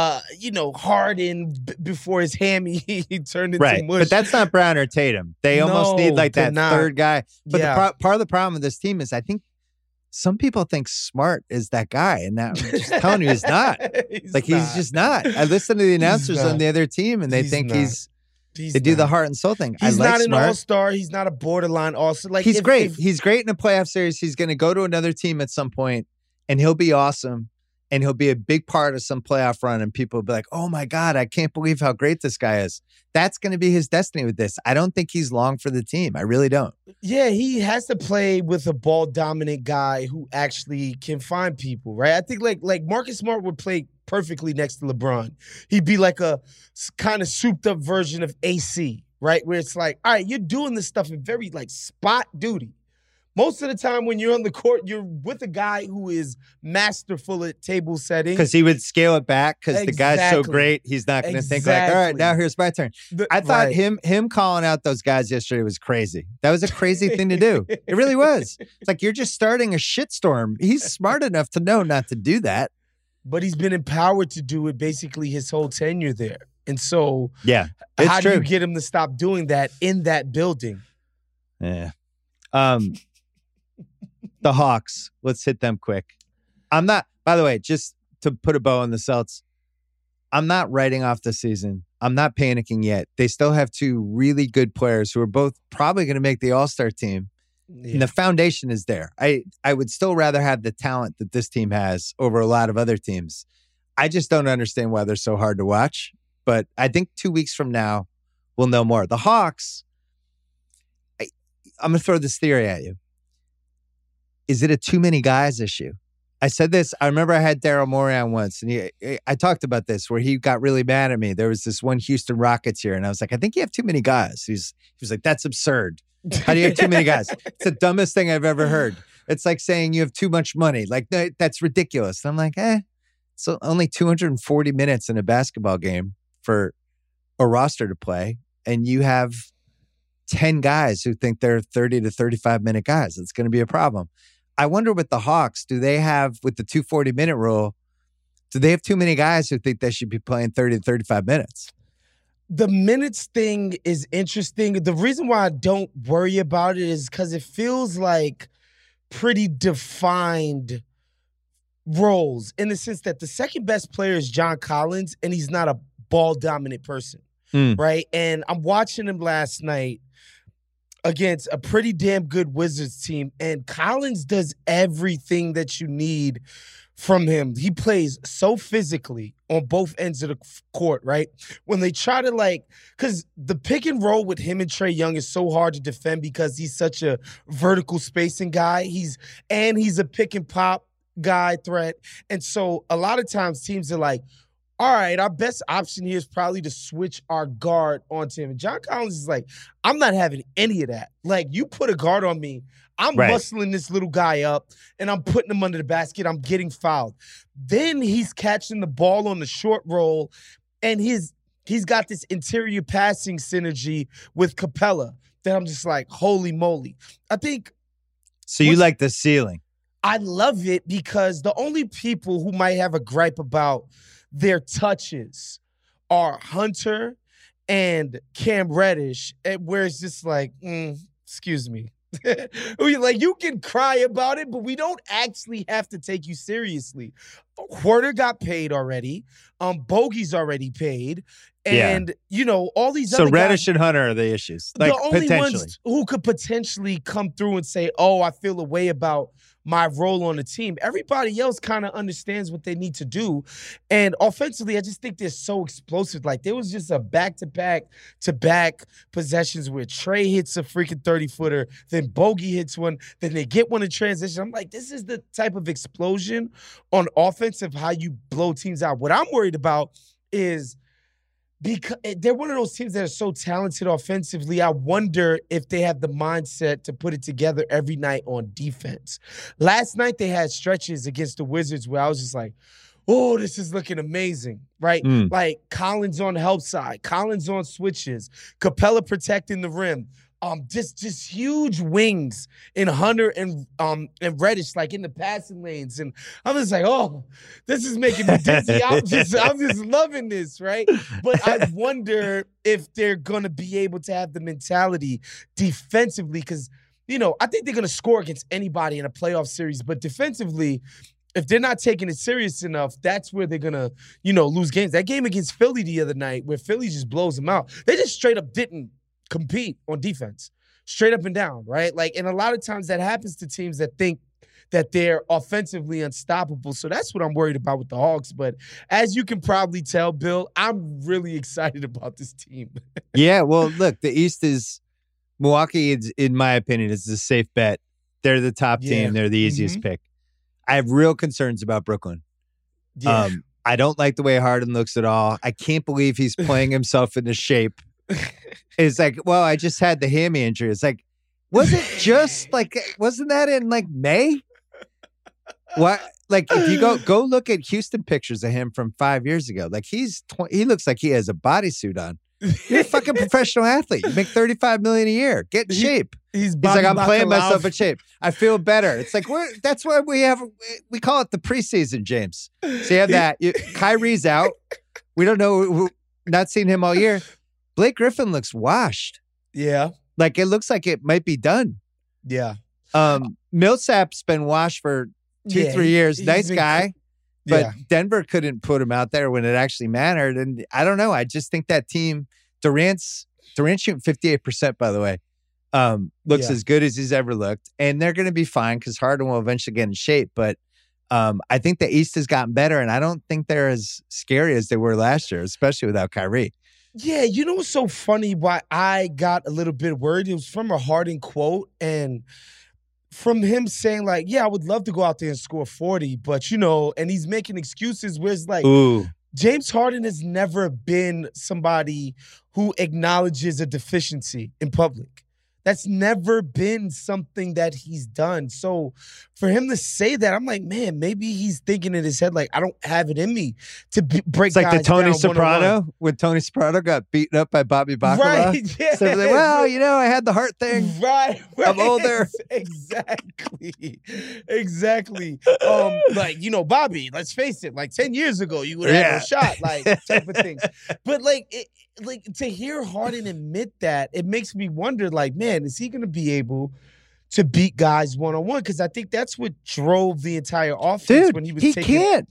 Harden before his hammy he turned into mush. But that's not Brown or Tatum. They almost need like that third guy. But part of the problem with this team is I think some people think Smart is that guy, and now I'm just telling you he's not. He's just not. I listen to the announcers on the other team, and they think they do the heart and soul thing. He's not an all-star. He's not a borderline all-star. Like he's great. He's great in a playoff series. He's going to go to another team at some point, and he'll be awesome. And he'll be a big part of some playoff run, and people will be like, oh my God, I can't believe how great this guy is. That's going to be his destiny with this. I don't think he's long for the team. I really don't. Yeah, he has to play with a ball-dominant guy who actually can find people, right? I think like Marcus Smart would play perfectly next to LeBron. He'd be like a kind of souped-up version of AC, right? Where it's like, all right, you're doing this stuff in very spot duty. Most of the time when you're on the court, you're with a guy who is masterful at table setting. Because he would scale it back because the guy's so Exactly. great, he's not going to think like, all right, now here's my turn. I thought Right. him calling out those guys yesterday was crazy. That was a crazy thing to do. It really was. It's like, you're just starting a shitstorm. He's smart enough to know not to do that. But he's been empowered to do it basically his whole tenure there. And so Yeah, how it's true. do you get him to stop doing that in that building? Yeah. The Hawks. Let's hit them quick. I'm not, by the way, just to put a bow on the Celts, I'm not writing off the season. I'm not panicking yet. They still have two really good players who are both probably going to make the All-Star team. Yeah. And the foundation is there. I would still rather have the talent that this team has over a lot of other teams. I just don't understand why they're so hard to watch. But I think 2 weeks from now, we'll know more. The Hawks, I'm going to throw this theory at you. Is it a too many guys issue? I said this. I remember I had Daryl Morey on once, and I talked about this where he got really mad at me. There was this one Houston Rockets here, and I was like, I think you have too many guys. He was like, that's absurd. How do you have too many guys? It's the dumbest thing I've ever heard. It's like saying you have too much money. Like, no, that's ridiculous. And I'm like, so only 240 minutes in a basketball game for a roster to play, and you have 10 guys who think they're 30 to 35-minute guys. It's going to be a problem. I wonder with the Hawks, do they have, with the 240-minute rule, do they have too many guys who think they should be playing 30 to 35 minutes? The minutes thing is interesting. The reason why I don't worry about it is because it feels like pretty defined roles in the sense that the second best player is John Collins, and he's not a ball-dominant person, right? And I'm watching him last night against a pretty damn good Wizards team, and Collins does everything that you need from him. He plays so physically on both ends of the court, right? When they try to because the pick and roll with him and Trae Young is so hard to defend because he's such a vertical spacing guy. He's a pick and pop guy threat. And so a lot of times teams are like, all right, our best option here is probably to switch our guard onto him. And John Collins is like, I'm not having any of that. Like, you put a guard on me, I'm muscling this little guy up, and I'm putting him under the basket. I'm getting fouled. Then he's catching the ball on the short roll, and he's got this interior passing synergy with Capella that I'm just like, holy moly. I think. So you like the ceiling? I love it because the only people who might have a gripe about their touches are Hunter and Cam Reddish, where it's just like, excuse me. Like, you can cry about it, but we don't actually have to take you seriously. Huerter got paid already. Bogey's already paid. And, all these other guys. So Reddish guys, and Hunter are the issues. the only ones who could potentially come through and say, oh, I feel a way about my role on the team. Everybody else kind of understands what they need to do. And offensively, I just think they're so explosive. Like, there was just a back-to-back possessions where Trae hits a freaking 30-footer, then Bogey hits one, then they get one in transition. I'm like, this is the type of explosion on offense of how you blow teams out. What I'm worried about is because they're one of those teams that are so talented offensively, I wonder if they have the mindset to put it together every night on defense. Last night they had stretches against the Wizards where I was just like, oh, this is looking amazing, right? Like Collins on the help side, Collins on switches, Capella protecting the rim. Just huge wings in Hunter and Reddish, like in the passing lanes, and I'm just like, oh, this is making me dizzy. I'm just loving this, right? But I wonder if they're gonna be able to have the mentality defensively, because I think they're gonna score against anybody in a playoff series, but defensively, if they're not taking it serious enough, that's where they're gonna, lose games. That game against Philly the other night, where Philly just blows them out, they just straight up didn't compete on defense, straight up and down, right? Like, and a lot of times that happens to teams that think that they're offensively unstoppable. So that's what I'm worried about with the Hawks. But as you can probably tell, Bill, I'm really excited about this team. Yeah, well, look, the East is Milwaukee, in my opinion, is a safe bet. They're the top team. They're the easiest pick. I have real concerns about Brooklyn. Yeah. I don't like the way Harden looks at all. I can't believe he's playing himself into shape. It's like, well, I just had the hammy injury. It's like, Was it just like, wasn't that in like May? What? Like if you go look at Houston pictures of him from 5 years ago, like he looks like he has a bodysuit on. You're a fucking professional athlete. You make $35 million a year. Get in shape. He's like, I'm playing myself in shape. I feel better. It's like that's why we call it the preseason, James. So you have that. Kyrie's out. We don't know. Not seen him all year. Blake Griffin looks washed. Yeah. Like it looks like it might be done. Yeah. Millsap's been washed for 2-3 years. Nice guy. But Denver couldn't put him out there when it actually mattered. And I don't know. I just think that team, Durant's shooting 58%, by the way, looks as good as he's ever looked. And they're going to be fine because Harden will eventually get in shape. But I think the East has gotten better. And I don't think they're as scary as they were last year, especially without Kyrie. Yeah, you know what's so funny? Why I got a little bit worried? It was from a Harden quote. And from him saying like, yeah, I would love to go out there and score 40, but and he's making excuses where it's like, James Harden has never been somebody who acknowledges a deficiency in public. That's never been something that he's done. So for him to say that, I'm like, man, maybe he's thinking in his head, like, I don't have it in me to break guys down. It's like the Tony Soprano, when Tony Soprano got beaten up by Bobby Bacala. Right, yeah. So like, well, I had the heart thing. Right. I'm older. Exactly. Like, Bobby, let's face it, like 10 years ago, you would have had a shot, like, type of thing. But, like to hear Harden admit that, it makes me wonder, like, man, is he going to be able to beat guys one-on-one? Because I think that's what drove the entire offense when he was taking. Can't.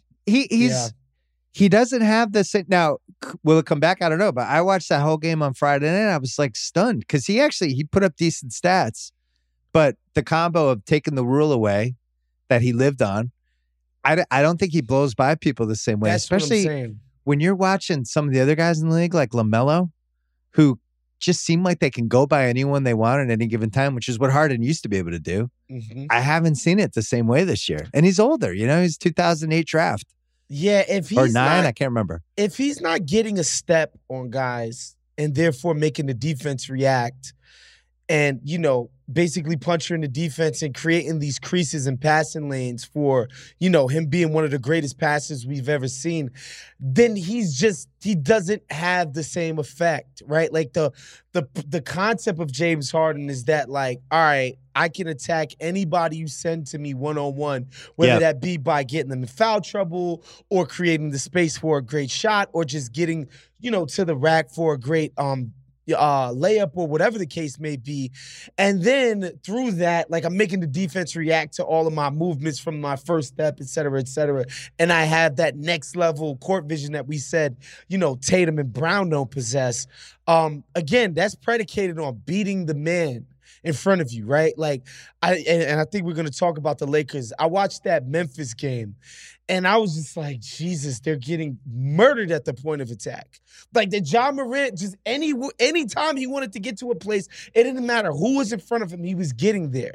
He doesn't have this. Now, will it come back? I don't know. But I watched that whole game on Friday night and I was like stunned because he put up decent stats. But the combo of taking the rule away that he lived on, I don't think he blows by people the same way. That's especially what I'm saying. When you're watching some of the other guys in the league, like LaMelo, who just seem like they can go by anyone they want at any given time, which is what Harden used to be able to do. Mm-hmm. I haven't seen it the same way this year. And he's older, he's 2008 draft. Yeah, if he's or 9, I can't remember. If he's not getting a step on guys and therefore making the defense react and, basically puncturing the defense and creating these creases and passing lanes for, him being one of the greatest passers we've ever seen, then he doesn't have the same effect, right? Like the concept of James Harden is that, like, all right, I can attack anybody you send to me one-on-one, whether that be by getting them in foul trouble or creating the space for a great shot or just getting, to the rack for a great layup or whatever the case may be. And then through that, like, I'm making the defense react to all of my movements from my first step, et cetera, et cetera. And I have that next level court vision that we said, Tatum and Brown don't possess. Again, that's predicated on beating the man in front of you, right? Like, I think we're going to talk about the Lakers. I watched that Memphis game, and I was just like, Jesus, they're getting murdered at the point of attack. Like, the Ja Morant, just any time he wanted to get to a place, it didn't matter who was in front of him, he was getting there.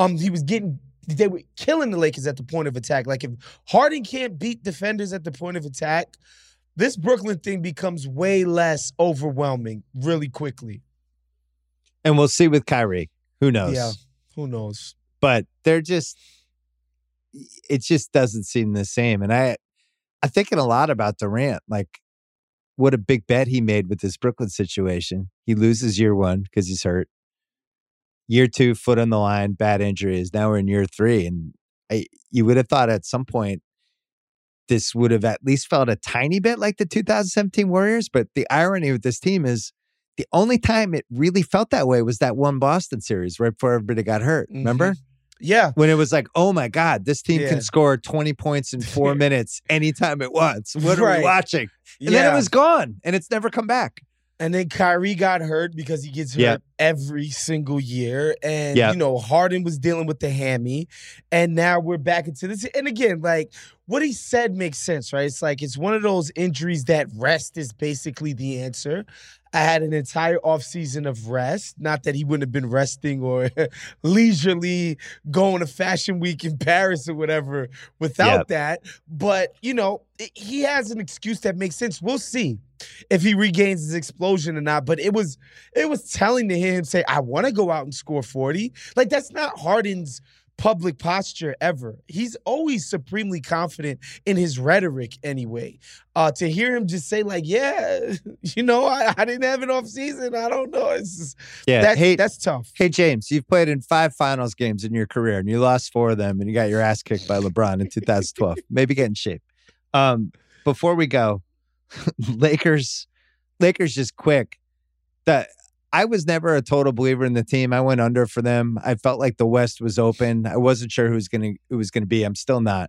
They were killing the Lakers at the point of attack. Like, if Harden can't beat defenders at the point of attack, this Brooklyn thing becomes way less overwhelming really quickly. And we'll see with Kyrie. Who knows? Yeah, who knows? But it just doesn't seem the same. And I'm thinking a lot about Durant. Like, what a big bet he made with this Brooklyn situation. He loses year 1 because he's hurt. Year 2, foot on the line, bad injuries. Now we're in year 3. And you would have thought at some point this would have at least felt a tiny bit like the 2017 Warriors. But the irony with this team is, the only time it really felt that way was that one Boston series right before everybody got hurt. Mm-hmm. Remember? Yeah. When it was like, oh my God, this team can score 20 points in 4 minutes anytime it wants. What are we watching? And then it was gone and it's never come back. And then Kyrie got hurt because he gets hurt every single year. And, Harden was dealing with the hammy. And now we're back into this. And again, like, what he said makes sense, right? It's like, it's one of those injuries that rest is basically the answer. I had an entire offseason of rest. Not that he wouldn't have been resting or leisurely going to Fashion Week in Paris or whatever without that. But, he has an excuse that makes sense. We'll see if he regains his explosion or not. But it was telling to hear him say, I want to go out and score 40. Like, that's not Harden's public posture ever. He's always supremely confident in his rhetoric anyway. To hear him just say like, I didn't have an off season. I don't know. It's just, that's tough. Hey, James, you've played in 5 finals games in your career and you lost 4 of them and you got your ass kicked by LeBron in 2012. Maybe get in shape. Before we go, Lakers just quick. I was never a total believer in the team. I went under for them. I felt like the West was open. I wasn't sure who it was going to be. I'm still not.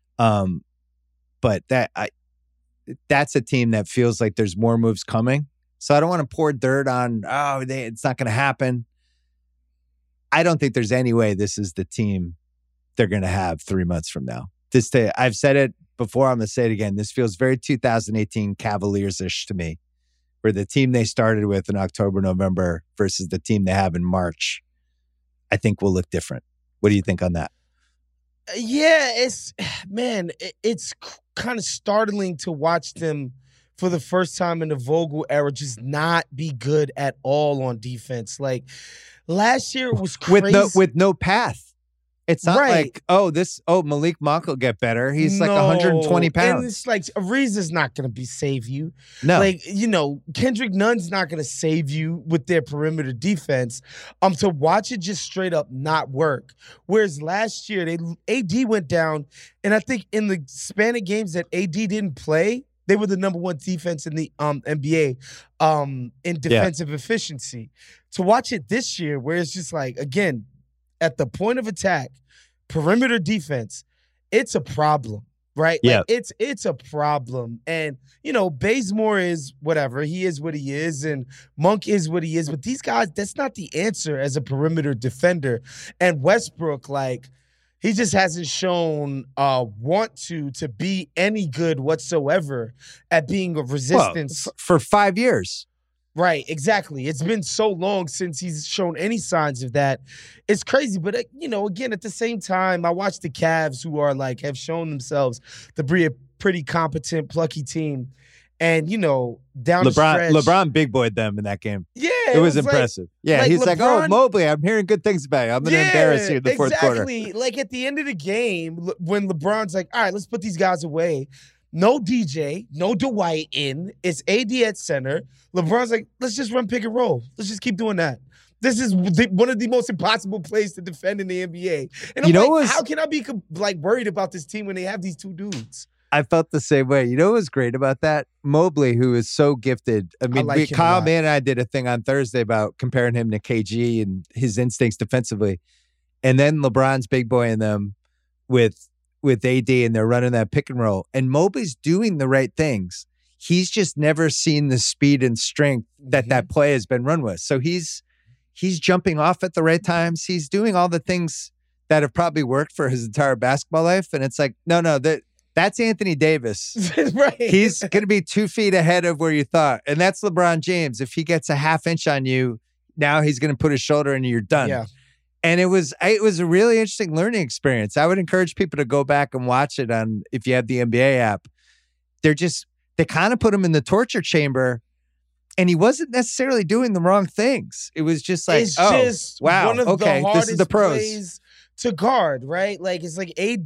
But that's a team that feels like there's more moves coming. So I don't want to pour dirt on, it's not going to happen. I don't think there's any way this is the team they're going to have 3 months from now. I've said it before. I'm going to say it again. This feels very 2018 Cavaliers-ish to me. Where the team they started with in October, November versus the team they have in March, I think will look different. What do you think on that? Yeah, it's kind of startling to watch them for the first time in the Vogel era just not be good at all on defense. Like last year it was crazy. With no path. It's not like, Malik Monk will get better. He's like 120 pounds. And it's like, Ariza's not going to save you. No. Like, Kendrick Nunn's not going to save you with their perimeter defense. To watch it just straight up not work. Whereas last year, AD went down, and I think in the span of games that AD didn't play, they were the number 1 defense in the NBA in defensive efficiency. To watch it this year, where it's just like, again, at the point of attack, perimeter defense, it's a problem, right? Yeah. Like it's a problem. And, Bazemore is whatever. He is what he is, and Monk is what he is. But these guys, that's not the answer as a perimeter defender. And Westbrook, he just hasn't shown want to be any good whatsoever at being a resistance. Well, for 5 years. Right, exactly. It's been so long since he's shown any signs of that. It's crazy. But, again, at the same time, I watch the Cavs who are have shown themselves to be a pretty competent, plucky team. And, down the stretch. LeBron big boyed them in that game. Yeah. It was impressive. He's LeBron, Mobley, I'm hearing good things about you. I'm going to embarrass you in the fourth quarter. Exactly. At the end of the game, when LeBron's like, all right, let's put these guys away. No DJ, no Dwight in. It's AD at center. LeBron's like, let's just run pick and roll. Let's just keep doing that. This is one of the most impossible plays to defend in the NBA. And I'm how can I be worried about this team when they have these 2 dudes? I felt the same way. You know what was great about that? Mobley, who is so gifted. I mean, Kyle Mann and I did a thing on Thursday about comparing him to KG and his instincts defensively. And then LeBron's big boy in them with AD, and they're running that pick and roll. And Mobley's doing the right things. He's just never seen the speed and strength that play has been run with. So he's jumping off at the right times. He's doing all the things that have probably worked for his entire basketball life. And it's like, no, that's Anthony Davis. Right. He's going to be 2 feet ahead of where you thought. And that's LeBron James. If he gets a half inch on you, now he's going to put his shoulder and you're done. Yeah. And it was a really interesting learning experience. I would encourage people to go back and watch it if you have the NBA app. They kind of put him in the torture chamber, and he wasn't necessarily doing the wrong things. It was just like, wow, one of the hardest this is the pros. Plays to guard, right? It's like AD,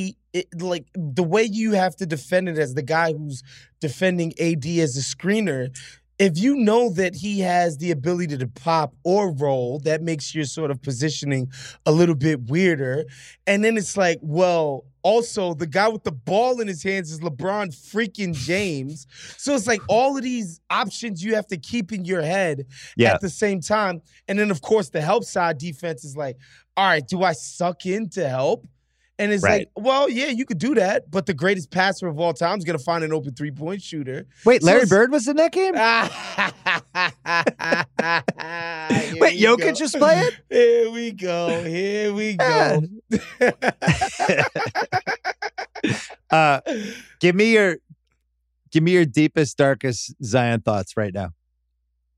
the way you have to defend it as the guy who's defending AD as a screener. If you know that he has the ability to pop or roll, that makes your sort of positioning a little bit weirder. And then it's like, well, also the guy with the ball in his hands is LeBron freaking James. So it's like all of these options you have to keep in your head at the same time. And then, of course, the help side defense is like, all right, do I suck in to help? And it's like, well, yeah, you could do that, but the greatest passer of all time is going to find an open 3-point shooter. Wait, Larry Bird was in that game? Wait, Jokic just playing? Here we go. Give me your deepest, darkest Zion thoughts right now.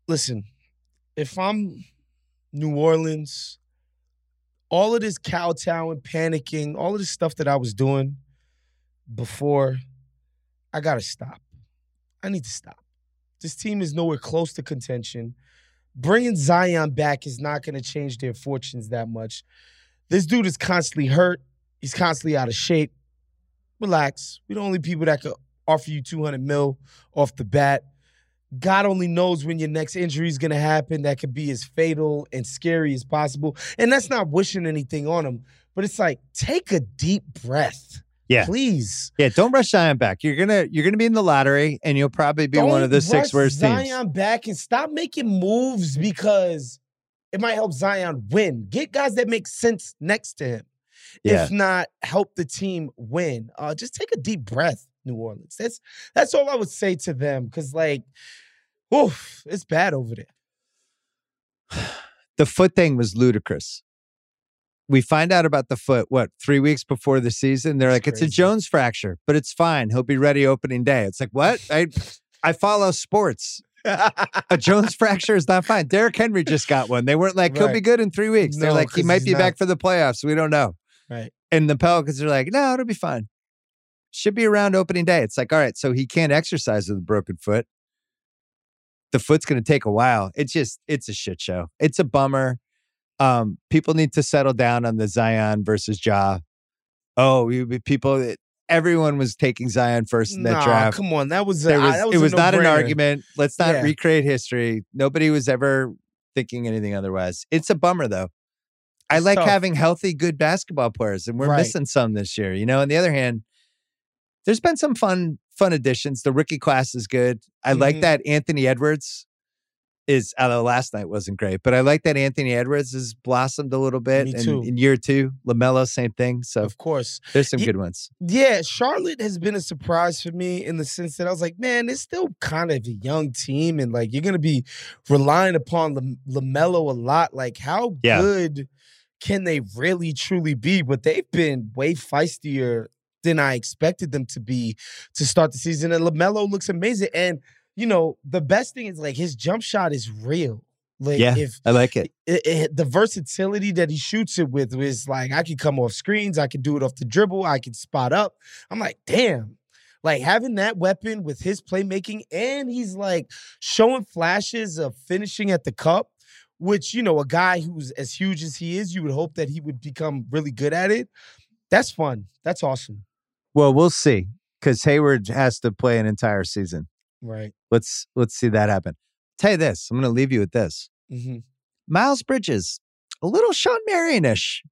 Listen, if I'm New Orleans, all of this kowtowing, panicking, all of this stuff that I was doing before, I got to stop. I need to stop. This team is nowhere close to contention. Bringing Zion back is not going to change their fortunes that much. This dude is constantly hurt. He's constantly out of shape. Relax. We're the only people that could offer you $200 million off the bat. God only knows when your next injury is going to happen that could be as fatal and scary as possible. And that's not wishing anything on him, but it's like, take a deep breath. Yeah. Please. Yeah, don't rush Zion back. You're gonna be in the lottery and you'll probably be one of the 6 worst teams. Zion back and stop making moves because it might help Zion win. Get guys that make sense next to him. Yeah. If not, help the team win. Just take a deep breath, New Orleans. That's all I would say to them, because oof, it's bad over there. The foot thing was ludicrous. We find out about the foot, 3 weeks before the season? They're like, it's a Jones fracture, but it's fine. He'll be ready opening day. It's like, what? I follow sports. A Jones fracture is not fine. Derrick Henry just got one. They weren't like, he'll be good in 3 weeks. They're like, he might be back for the playoffs. We don't know. Right. And the Pelicans are like, no, it'll be fine. Should be around opening day. It's like, all right, so he can't exercise with a broken foot. The foot's going to take a while. It's a shit show. It's a bummer. People need to settle down on the Zion versus Ja. Everyone was taking Zion first in that draft. Come on. It was not an argument. Let's not recreate history. Nobody was ever thinking anything otherwise. It's a bummer, though. I like having healthy, good basketball players, and we're missing some this year. On the other hand, there's been some fun additions. The rookie class is good. I like that Anthony Edwards although last night wasn't great, but I like that Anthony Edwards has blossomed a little bit. Me too. In year 2, LaMelo, same thing. So of course, there's some good ones. Yeah, Charlotte has been a surprise for me in the sense that I was like, man, it's still kind of a young team, and like you're gonna be relying upon LaMelo a lot. Like, how good can they really truly be? But they've been way feistier than I expected them to be to start the season. And LaMelo looks amazing. And the best thing is like his jump shot is real. Like, I like it. The versatility that he shoots it with is like, I can come off screens, I can do it off the dribble, I can spot up. I'm like, damn. Like having that weapon with his playmaking, and he's like showing flashes of finishing at the cup, which, a guy who's as huge as he is, you would hope that he would become really good at it. That's fun. That's awesome. Well, we'll see, because Hayward has to play an entire season. Right. Let's see that happen. Tell you this. I'm going to leave you with this. Mm-hmm. Miles Bridges, a little Sean Marion-ish.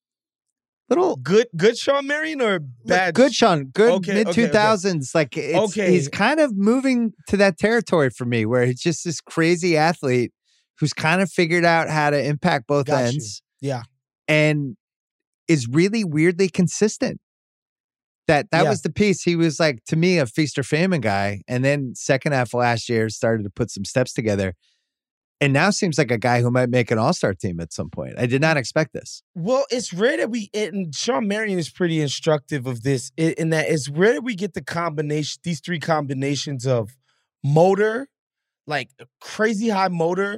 Little good Sean Marion or bad? Good Sean. Good mid-2000s. Okay. Like he's kind of moving to that territory for me, where he's just this crazy athlete who's kind of figured out how to impact both ends. Yeah. And is really weirdly consistent. That was the piece. He was like, to me, a feast or famine guy. And then second half of last year started to put some steps together. And now seems like a guy who might make an all-star team at some point. I did not expect this. Well, it's rare that and Sean Marion is pretty instructive of this, in that it's rare that we get these 3 combinations of motor, like crazy high motor,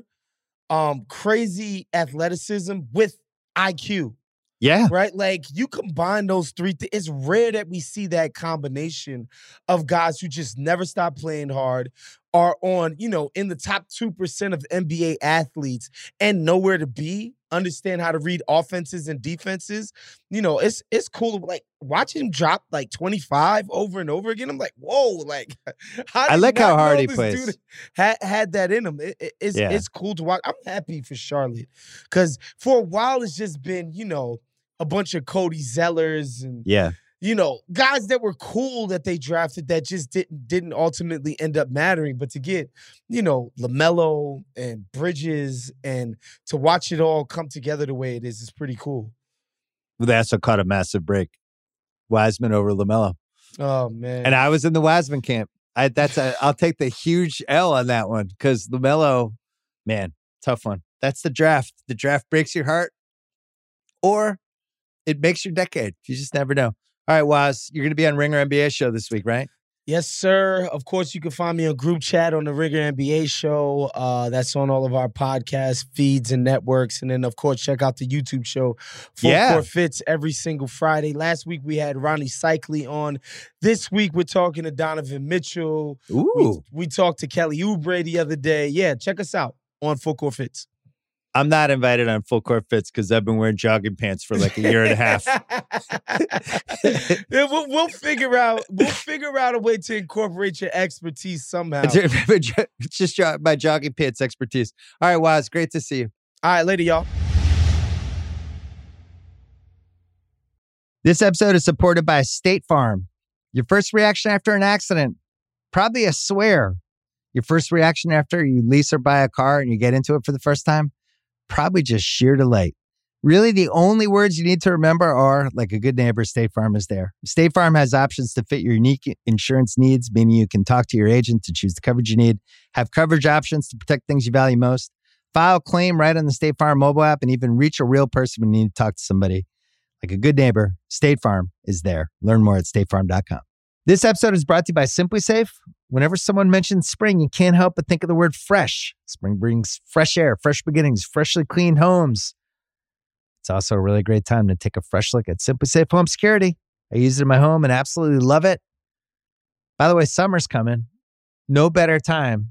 crazy athleticism with IQ. Yeah. Right? Like, you combine those 3 things. It's rare that we see that combination of guys who just never stop playing hard, are on, in the top 2% of NBA athletes and nowhere to be, understand how to read offenses and defenses. It's cool. Like, watching him drop like 25 over and over again. I'm like, whoa, like, I like how hard he plays. Dude had that in him. It's cool to watch. I'm happy for Charlotte, because for a while it's just been, a bunch of Cody Zellers and guys that were cool that they drafted that just didn't ultimately end up mattering. But to get, LaMelo and Bridges, and to watch it all come together the way it is pretty cool. Well, they also caught a massive break. Wiseman over LaMelo. Oh, man. And I was in the Wiseman camp. I'll take the huge L on that one, because LaMelo, man, tough one. That's the draft. The draft breaks your heart, or it makes your decade. You just never know. All right, Waz, you're going to be on Ringer NBA show this week, right? Yes, sir. Of course, you can find me on group chat on the Ringer NBA show. That's on all of our podcast feeds and networks. And then, of course, check out the YouTube show, Full Yeah. Court Fits, every single Friday. Last week, we had Ronnie Cycli on. This week, we're talking to Donovan Mitchell. Ooh. We talked to Kelly Oubre the other day. Yeah, check us out on Full Court Fits. I'm not invited on Full Court Fits because I've been wearing jogging pants for like a year and a half. Yeah, we'll figure out a way to incorporate your expertise somehow. It's just my jogging pants expertise. All right, Waz, great to see you. All right, later, y'all. This episode is supported by State Farm. Your first reaction after an accident, probably a swear. Your first reaction after you lease or buy a car and you get into it for the first time, probably just sheer delight. Really, the only words you need to remember are, like a good neighbor, State Farm is there. State Farm has options to fit your unique insurance needs, meaning you can talk to your agent to choose the coverage you need, have coverage options to protect things you value most, file a claim right on the State Farm mobile app, and even reach a real person when you need to talk to somebody. Like a good neighbor, State Farm is there. Learn more at statefarm.com. This episode is brought to you by SimpliSafe. Whenever someone mentions spring, you can't help but think of the word fresh. Spring brings fresh air, fresh beginnings, freshly cleaned homes. It's also a really great time to take a fresh look at SimpliSafe Home Security. I use it in my home and absolutely love it. By the way, summer's coming. No better time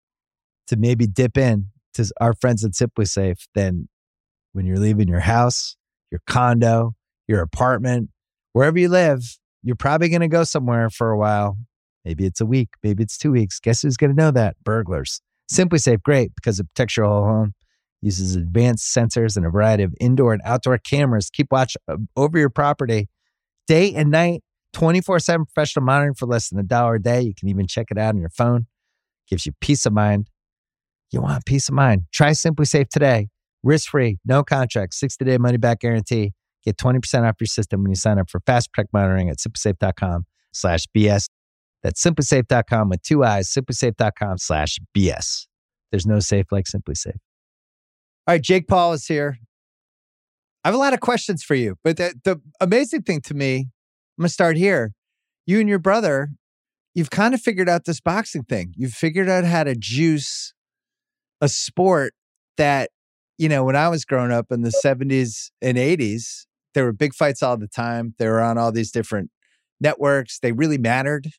to maybe dip in to our friends at SimpliSafe than when you're leaving your house, your condo, your apartment, wherever you live. You're probably going to go somewhere for a while. Maybe it's a week. Maybe it's 2 weeks. Guess who's going to know that? Burglars. SimpliSafe, great because it protects your whole home. Uses advanced sensors and a variety of indoor and outdoor cameras. Keep watch over your property day and night. 24/7 professional monitoring for less than $1 a day. You can even check it out on your phone. Gives you peace of mind. You want peace of mind. Try SimpliSafe today. Risk-free, no contract, 60-day money-back guarantee. Get 20% off your system when you sign up for Fast Protect monitoring at simplisafe.com/BS. That's simplisafe.com with 2 I's, simplisafe.com/BS. There's no safe like SimpliSafe. All right, Jake Paul is here. I have a lot of questions for you, but the amazing thing to me, I'm going to start here. You and your brother, you've kind of figured out this boxing thing. You've figured out how to juice a sport that, you know, when I was growing up in the 70s and 80s, there were big fights all the time. They were on all these different networks. They really mattered.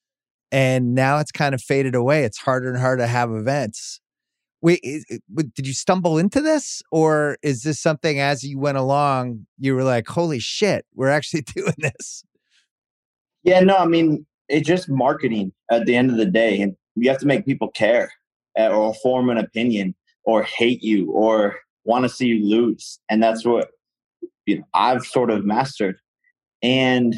And now it's kind of faded away. It's harder and harder to have events. Wait, did you stumble into this? Or is this something as you went along, you were like, holy shit, we're actually doing this? Yeah, no, I mean, it's just marketing at the end of the day. And you have to make people care or form an opinion or hate you or want to see you lose. And that's what I've sort of mastered. And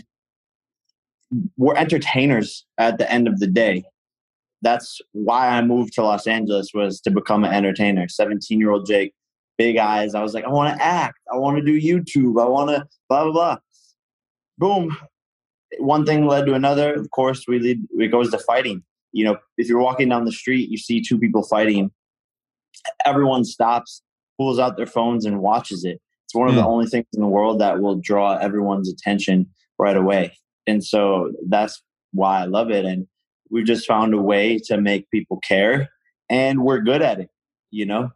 we're entertainers at the end of the day. That's why I moved to Los Angeles, was to become an entertainer. 17-year-old Jake, big eyes. I was like, I want to act. I want to do YouTube. I want to blah, blah, blah. Boom. One thing led to another. Of course, it goes to fighting. You know, if you're walking down the street, you see two people fighting. Everyone stops, pulls out their phones and watches it. It's one of the only things in the world that will draw everyone's attention right away. And so that's why I love it. And we've just found a way to make people care, and we're good at it. You know,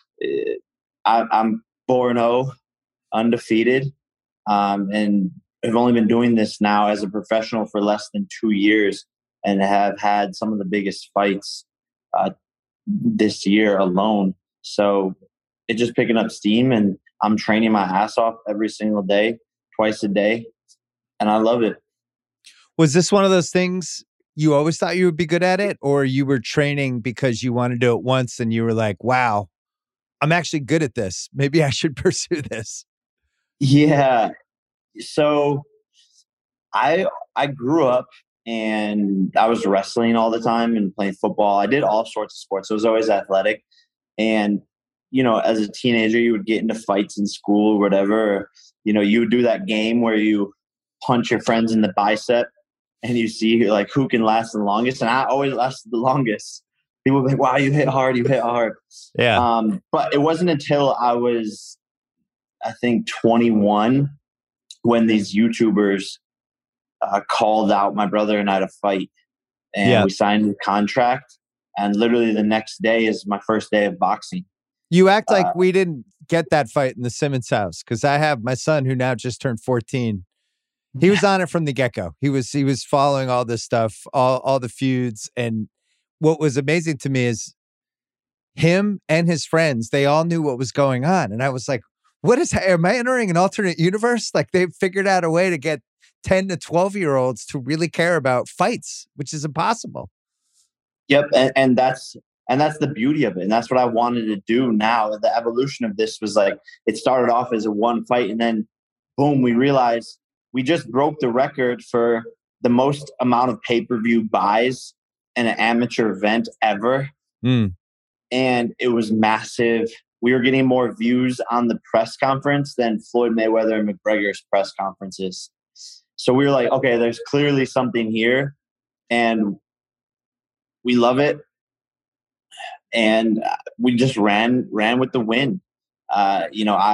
I'm 4-0, undefeated, and I've only been doing this now as a professional for less than 2 years, and have had some of the biggest fights this year alone. So it's just picking up steam, and I'm training my ass off every single day, twice a day, and I love it. Was this one of those things you always thought you would be good at it, or you were training because you want to do it once and you were like, wow, I'm actually good at this. Maybe I should pursue this? Yeah. So I grew up and I was wrestling all the time and playing football. I did all sorts of sports. I was always athletic. And, you know, as a teenager, you would get into fights in school or whatever. You know, you would do that game where you punch your friends in the bicep and you see like who can last the longest. And I always lasted the longest. People would be like, wow, you hit hard, you hit hard. Yeah. But it wasn't until I was, I think, 21 when these YouTubers called out my brother and I to fight. and we signed the contract. And literally the next day is my first day of boxing. You act like we didn't get that fight in the Simmons house, because I have my son who now just turned 14. He was on it from the get-go. He was following all this stuff, all the feuds. And what was amazing to me is him and his friends, they all knew what was going on. And I was like, am I entering an alternate universe? Like, they've figured out a way to get 10 to 12-year-olds to really care about fights, which is impossible. Yep. And that's the beauty of it. And that's what I wanted to do now. The evolution of this was like, it started off as a one fight, and then boom, we realized we just broke the record for the most amount of pay-per-view buys in an amateur event ever. And it was massive. We were getting more views on the press conference than Floyd Mayweather and McGregor's press conferences. So we were like, okay, there's clearly something here, and we love it. And we just ran with the win. I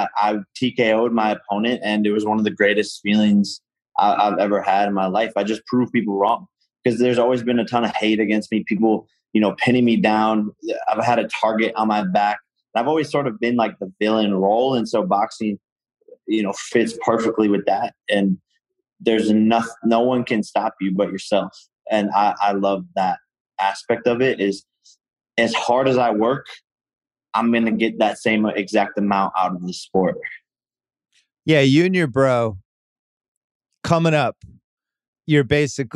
TKO'd my opponent, and it was one of the greatest feelings I've ever had in my life. I just proved people wrong, because there's always been a ton of hate against me. People, pinning me down. I've had a target on my back. I've always sort of been like the villain role. And so boxing, fits perfectly with that. And there's enough, no one can stop you but yourself. And I love that aspect of it. Is as hard as I work, I'm going to get that same exact amount out of the sport. Yeah, you and your bro coming up, you're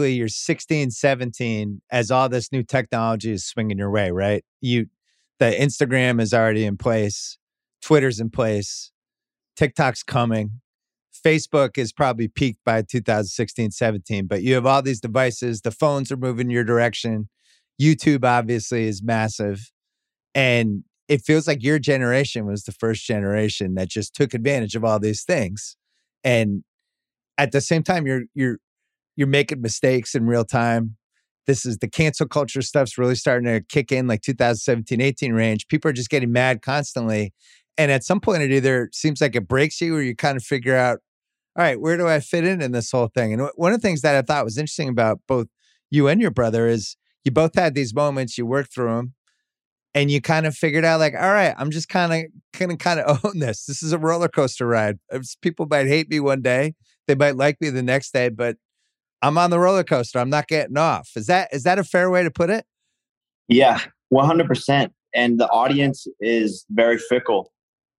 16, 17 as all this new technology is swinging your way, right? The Instagram is already in place. Twitter's in place. TikTok's coming. Facebook is probably peaked by 2016, 17, but you have all these devices. The phones are moving your direction. YouTube obviously is massive. And it feels like your generation was the first generation that just took advantage of all these things. And at the same time, you're making mistakes in real time. This is the cancel culture stuff's really starting to kick in, like 2017, 18 range. People are just getting mad constantly. And at some point, it either seems like it breaks you, or you kind of figure out, all right, where do I fit in this whole thing? And one of the things that I thought was interesting about both you and your brother is you both had these moments, you worked through them, and you kind of figured out, like, all right, I'm just kind of own this. This is a roller coaster ride. People might hate me one day, they might like me the next day, but I'm on the roller coaster. I'm not getting off. Is that a fair way to put it? Yeah, 100%. And the audience is very fickle.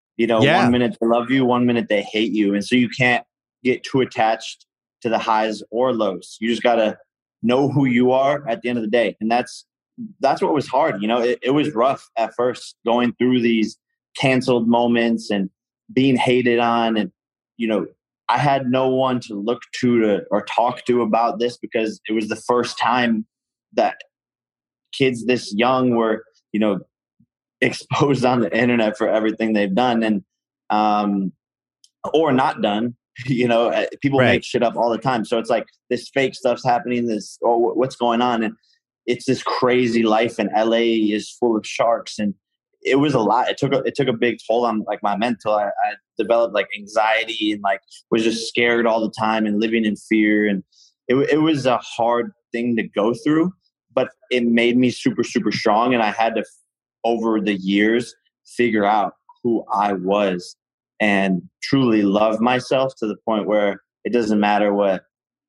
1 minute they love you, 1 minute they hate you. And so you can't get too attached to the highs or lows. You just got to know who you are at the end of the day. And that's what was hard. It was rough at first, going through these canceled moments and being hated on. And, I had no one to look to or talk to about this, because it was the first time that kids this young were, exposed on the internet for everything they've done and, or not done. People make shit up all the time. So it's like this fake stuff's happening, what's going on? And it's this crazy life, and LA is full of sharks. And it was a lot. It took a big toll on like my mental. I developed like anxiety and like was just scared all the time and living in fear. And it was a hard thing to go through, but it made me super, super strong. And I had to, over the years, figure out who I was and truly love myself to the point where it doesn't matter what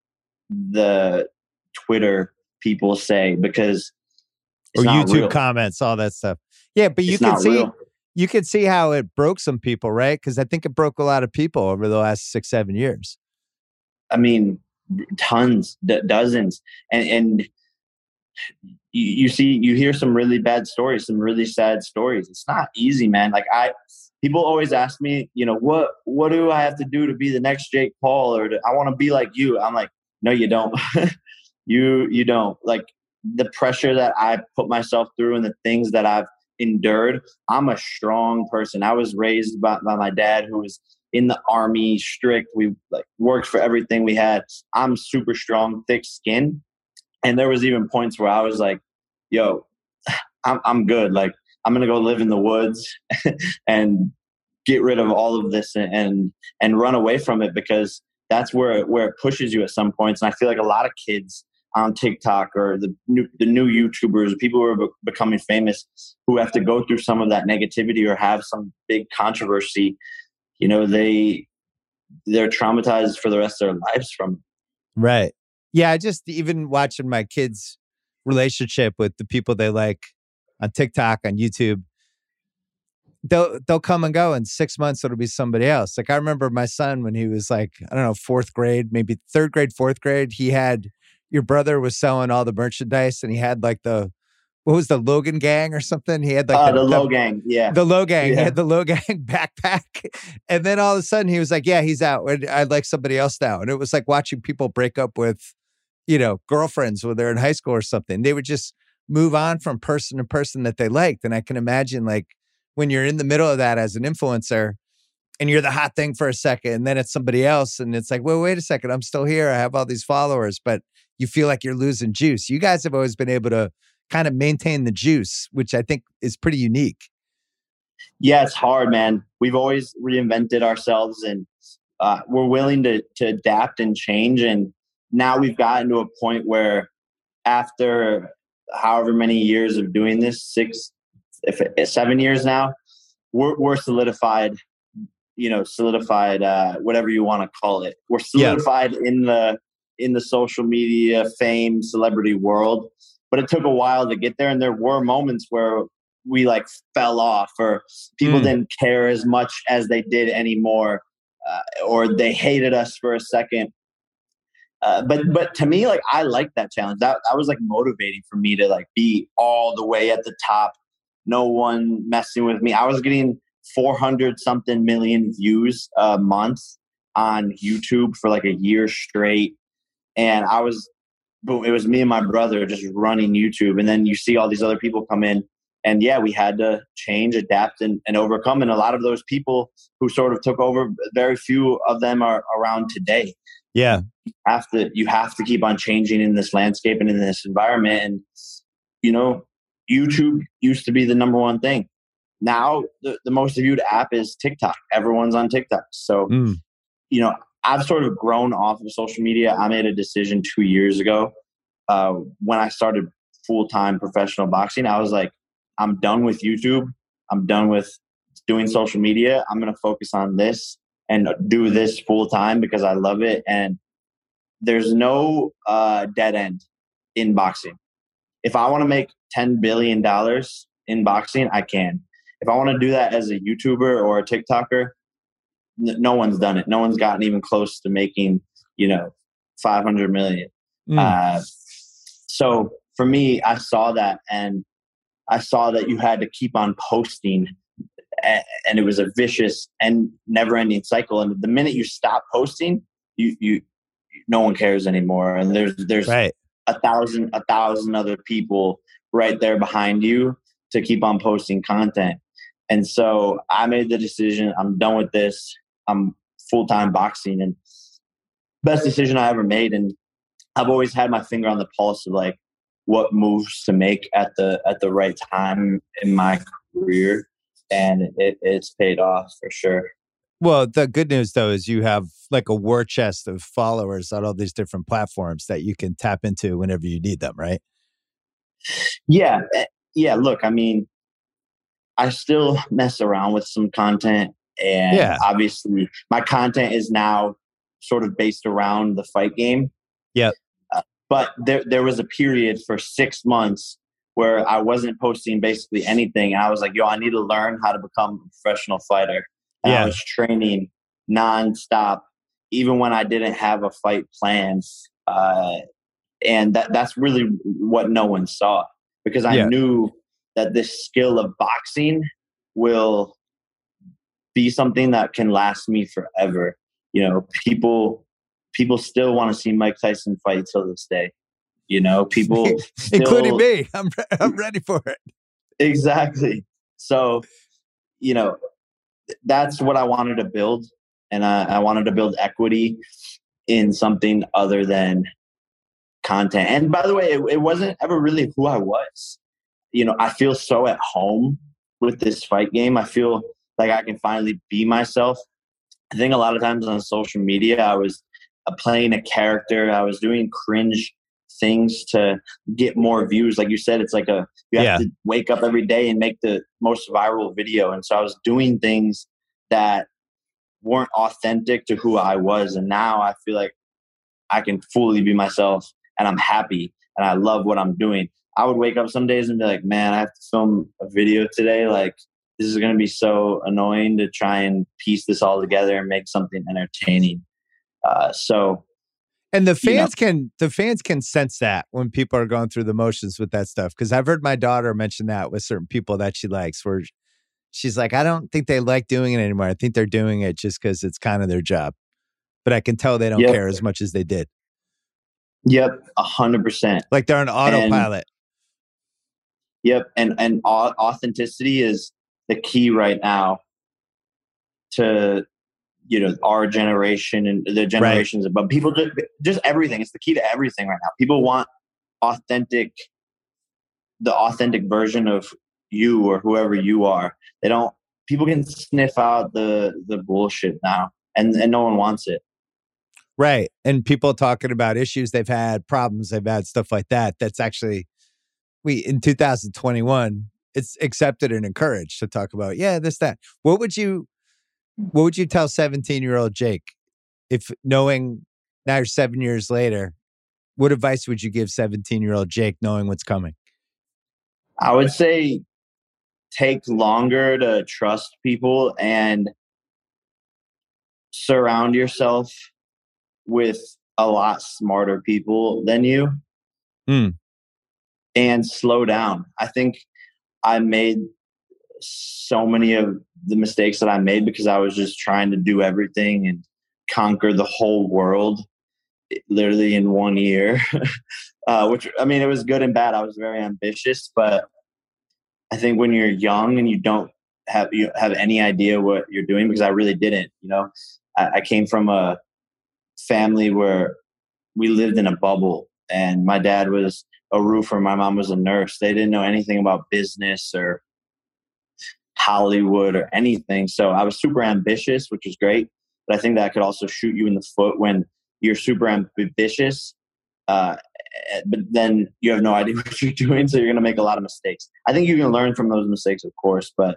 the Twitter people say, because or YouTube comments, all that stuff. Yeah, but you can see how it broke some people, right? Because I think it broke a lot of people over the last 6-7 years. I mean, tons, dozens, and you hear some really bad stories, some really sad stories. It's not easy, man. Like people always ask me, what do I have to do to be the next Jake Paul, or I want to be like you? I'm like, no, you don't. you don't. Like the pressure that I put myself through and the things that I've endured. I'm a strong person. I was raised by my dad, who was in the Army, strict. We like worked for everything we had. I'm super strong, thick skin. And there was even points where I was like, yo, I'm good. Like I'm going to go live in the woods and get rid of all of this and run away from it, because that's where it pushes you at some points. And I feel like a lot of kids on TikTok or the new YouTubers, people who are becoming famous, who have to go through some of that negativity or have some big controversy, you know, they're traumatized for the rest of their lives from it. Right. Yeah, I just even watching my kids' relationship with the people they like on TikTok, on YouTube, they'll come and go. In 6 months, it'll be somebody else. Like I remember my son when he was like, I don't know, fourth grade, maybe third grade, fourth grade. He had your brother was selling all the merchandise, and he had like what was the Logan Gang or something? He had like the Logang, yeah, the Logang. yeah. He had the Logang backpack, and then all of a sudden he was like, "Yeah, he's out. I like somebody else now." And it was like watching people break up with, girlfriends when they're in high school or something. They would just move on from person to person that they liked, and I can imagine like when you're in the middle of that as an influencer, and you're the hot thing for a second, and then it's somebody else, and it's like, well, wait a second, I'm still here. I have all these followers, but you feel like you're losing juice. You guys have always been able to kind of maintain the juice, which I think is pretty unique. Yeah, it's hard, man. We've always reinvented ourselves, and we're willing to adapt and change. And now we've gotten to a point where after however many years of doing this, 7 years now, we're solidified, whatever you want to call it. We're solidified in the social media fame celebrity world, but it took a while to get there. And there were moments where we like fell off, or people didn't care as much as they did anymore, or they hated us for a second. But to me, like, I like that challenge. That was like motivating for me to like be all the way at the top. No one messing with me. I was getting 400 something million views a month on YouTube for like a year straight. And it was me and my brother just running YouTube. And then you see all these other people come in, and yeah, we had to change, adapt, and overcome. And a lot of those people who sort of took over, very few of them are around today. Yeah. You have to keep on changing in this landscape and in this environment. And, YouTube used to be the number one thing. Now the most viewed app is TikTok. Everyone's on TikTok. So, I've sort of grown off of social media. I made a decision 2 years ago when I started full-time professional boxing. I was like, I'm done with YouTube. I'm done with doing social media. I'm going to focus on this and do this full-time because I love it. And there's no dead end in boxing. If I want to make $10 billion in boxing, I can. If I want to do that as a YouTuber or a TikToker, no one's done it. No one's gotten even close to making, 500 million. So for me, I saw that, and I saw that you had to keep on posting, and it was a vicious and never ending cycle. And the minute you stop posting, you no one cares anymore. And there's right. a thousand other people right there behind you to keep on posting content. And so I made the decision. I'm done with this. I'm full-time boxing, and best decision I ever made. And I've always had my finger on the pulse of like what moves to make at the right time in my career. And it's paid off for sure. Well, the good news though is you have like a war chest of followers on all these different platforms that you can tap into whenever you need them, right? Yeah. Look, I mean, I still mess around with some content, and obviously my content is now sort of based around the fight game. Yep. But there was a period for 6 months where I wasn't posting basically anything. And I was like, I need to learn how to become a professional fighter. And I was training nonstop, even when I didn't have a fight planned. And that's really what no one saw, because I knew that this skill of boxing will be something that can last me forever. People still want to see Mike Tyson fight till this day. People still, including me. I'm ready for it. Exactly. So, that's what I wanted to build. And I wanted to build equity in something other than content. And by the way, it wasn't ever really who I was. I feel so at home with this fight game. I feel like I can finally be myself. I think a lot of times on social media, I was playing a character. I was doing cringe things to get more views. Like you said, it's like you have to wake up every day and make the most viral video. And so I was doing things that weren't authentic to who I was. And now I feel like I can fully be myself and I'm happy and I love what I'm doing. I would wake up some days and be like, man, I have to film a video today. Like, this is going to be so annoying to try and piece this all together and make something entertaining. And the fans can sense that when people are going through the motions with that stuff. Because I've heard my daughter mention that with certain people that she likes, where she's like, I don't think they like doing it anymore. I think they're doing it just because it's kind of their job. But I can tell they don't care as much as they did. Yep, 100%. Like they're on autopilot. And authenticity is the key right now to our generation and the generations above. People just everything. It's the key to everything right now. People want the authentic version of you or whoever you are. People can sniff out the bullshit now and no one wants it. Right. And people talking about issues they've had, problems they've had, stuff like that. That's actually, in 2021, it's accepted and encouraged to talk about, this, that. What would you tell 17-year-old Jake, if knowing now you're 7 years later, what advice would you give 17-year-old Jake knowing what's coming? I would say take longer to trust people and surround yourself with a lot smarter people than you and slow down. I think I made so many of the mistakes that I made because I was just trying to do everything and conquer the whole world literally in 1 year, which, I mean, it was good and bad. I was very ambitious, but I think when you're young and you don't have any idea what you're doing, because I really didn't, I came from a family where we lived in a bubble and my dad was a roofer. My mom was a nurse. They didn't know anything about business or Hollywood or anything. So I was super ambitious, which was great. But I think that could also shoot you in the foot when you're super ambitious, but then you have no idea what you're doing. So you're going to make a lot of mistakes. I think you can learn from those mistakes, of course, but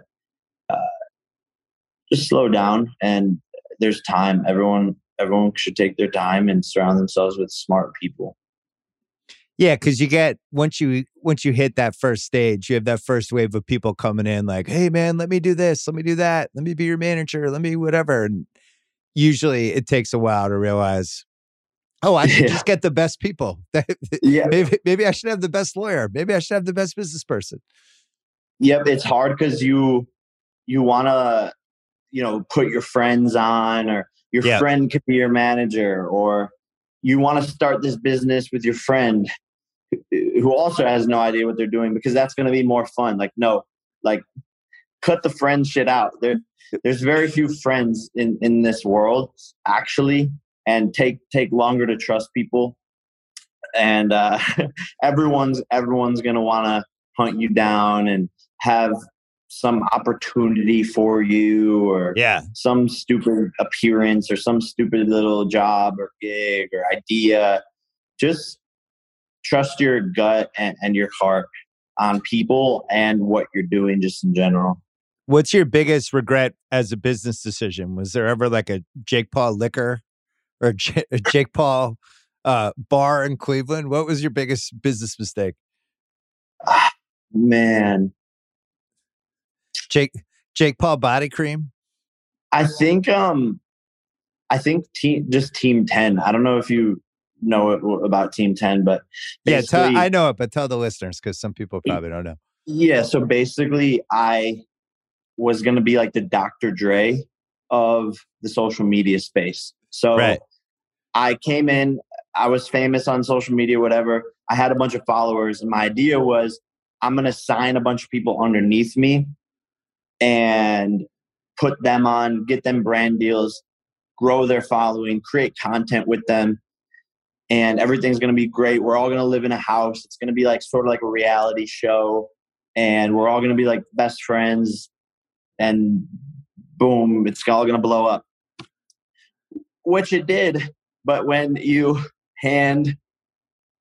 just slow down and there's time. Everyone should take their time and surround themselves with smart people. Yeah, because you get once you hit that first stage, you have that first wave of people coming in like, hey man, let me do this, let me do that, let me be your manager, let me whatever. And usually it takes a while to realize, I should just get the best people. Maybe I should have the best lawyer. Maybe I should have the best business person. Yep, it's hard because you want to put your friends on, or your friend could be your manager, or you want to start this business with your friend who also has no idea what they're doing, because that's going to be more fun. Cut the friend shit out. There's very few friends in this world actually, and take longer to trust people. And everyone's going to want to hunt you down and have some opportunity for you, or some stupid appearance, or some stupid little job or gig or idea. Just trust your gut and your heart on people and what you're doing just in general. What's your biggest regret as a business decision? Was there ever like a Jake Paul liquor or a Jake Paul bar in Cleveland? What was your biggest business mistake? Man. Jake Paul body cream? I think Team 10. I don't know if you know about Team 10, but I know it, but tell the listeners, because some people probably don't know. Yeah, so basically I was going to be like the Dr. Dre of the social media space. So I came in, I was famous on social media, whatever. I had a bunch of followers, and my idea was I'm going to sign a bunch of people underneath me and put them on, get them brand deals, grow their following, create content with them. And everything's going to be great. We're all going to live in a house. It's going to be like sort of like a reality show. And we're all going to be like best friends. And boom, it's all going to blow up. Which it did. But when you hand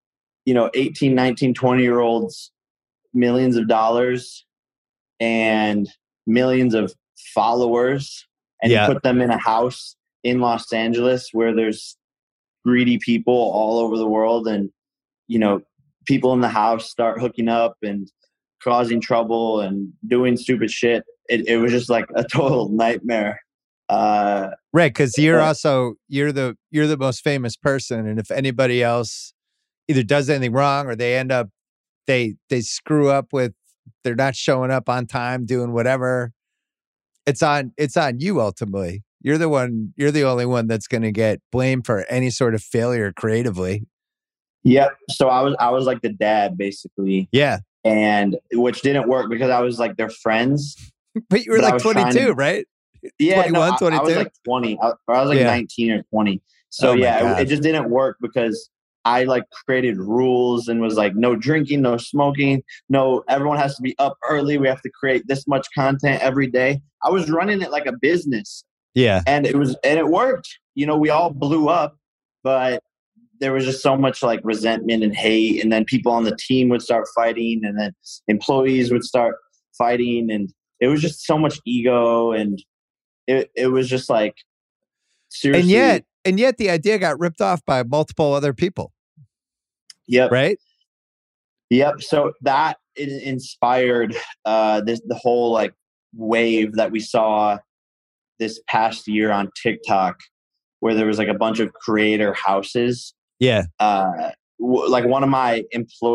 18, 19, 20-year olds millions of dollars and millions of followers, and you put them in a house in Los Angeles where there's greedy people all over the world, and people in the house start hooking up and causing trouble and doing stupid shit. It was just like a total nightmare. Right, because you're the most famous person, and if anybody else either does anything wrong or they end up they screw up with, they're not showing up on time, doing whatever, it's on you ultimately. You're the only one that's going to get blamed for any sort of failure creatively. Yeah. So I was like the dad basically. Yeah. And which didn't work because I was like their friends. But you were like 22, right? Yeah, 21, 22? I was like 20. I was like 19 or 20. So it just didn't work because I like created rules and was like, no drinking, no smoking, no, everyone has to be up early. We have to create this much content every day. I was running it like a business. Yeah. And it worked. We all blew up, but there was just so much like resentment and hate. And then people on the team would start fighting, and then employees would start fighting. And it was just so much ego. And it was just like, seriously. And yet the idea got ripped off by multiple other people. Yep. Right? Yep. So that inspired the whole like wave that we saw this past year on TikTok, where there was like a bunch of creator houses. Yeah. Like one of my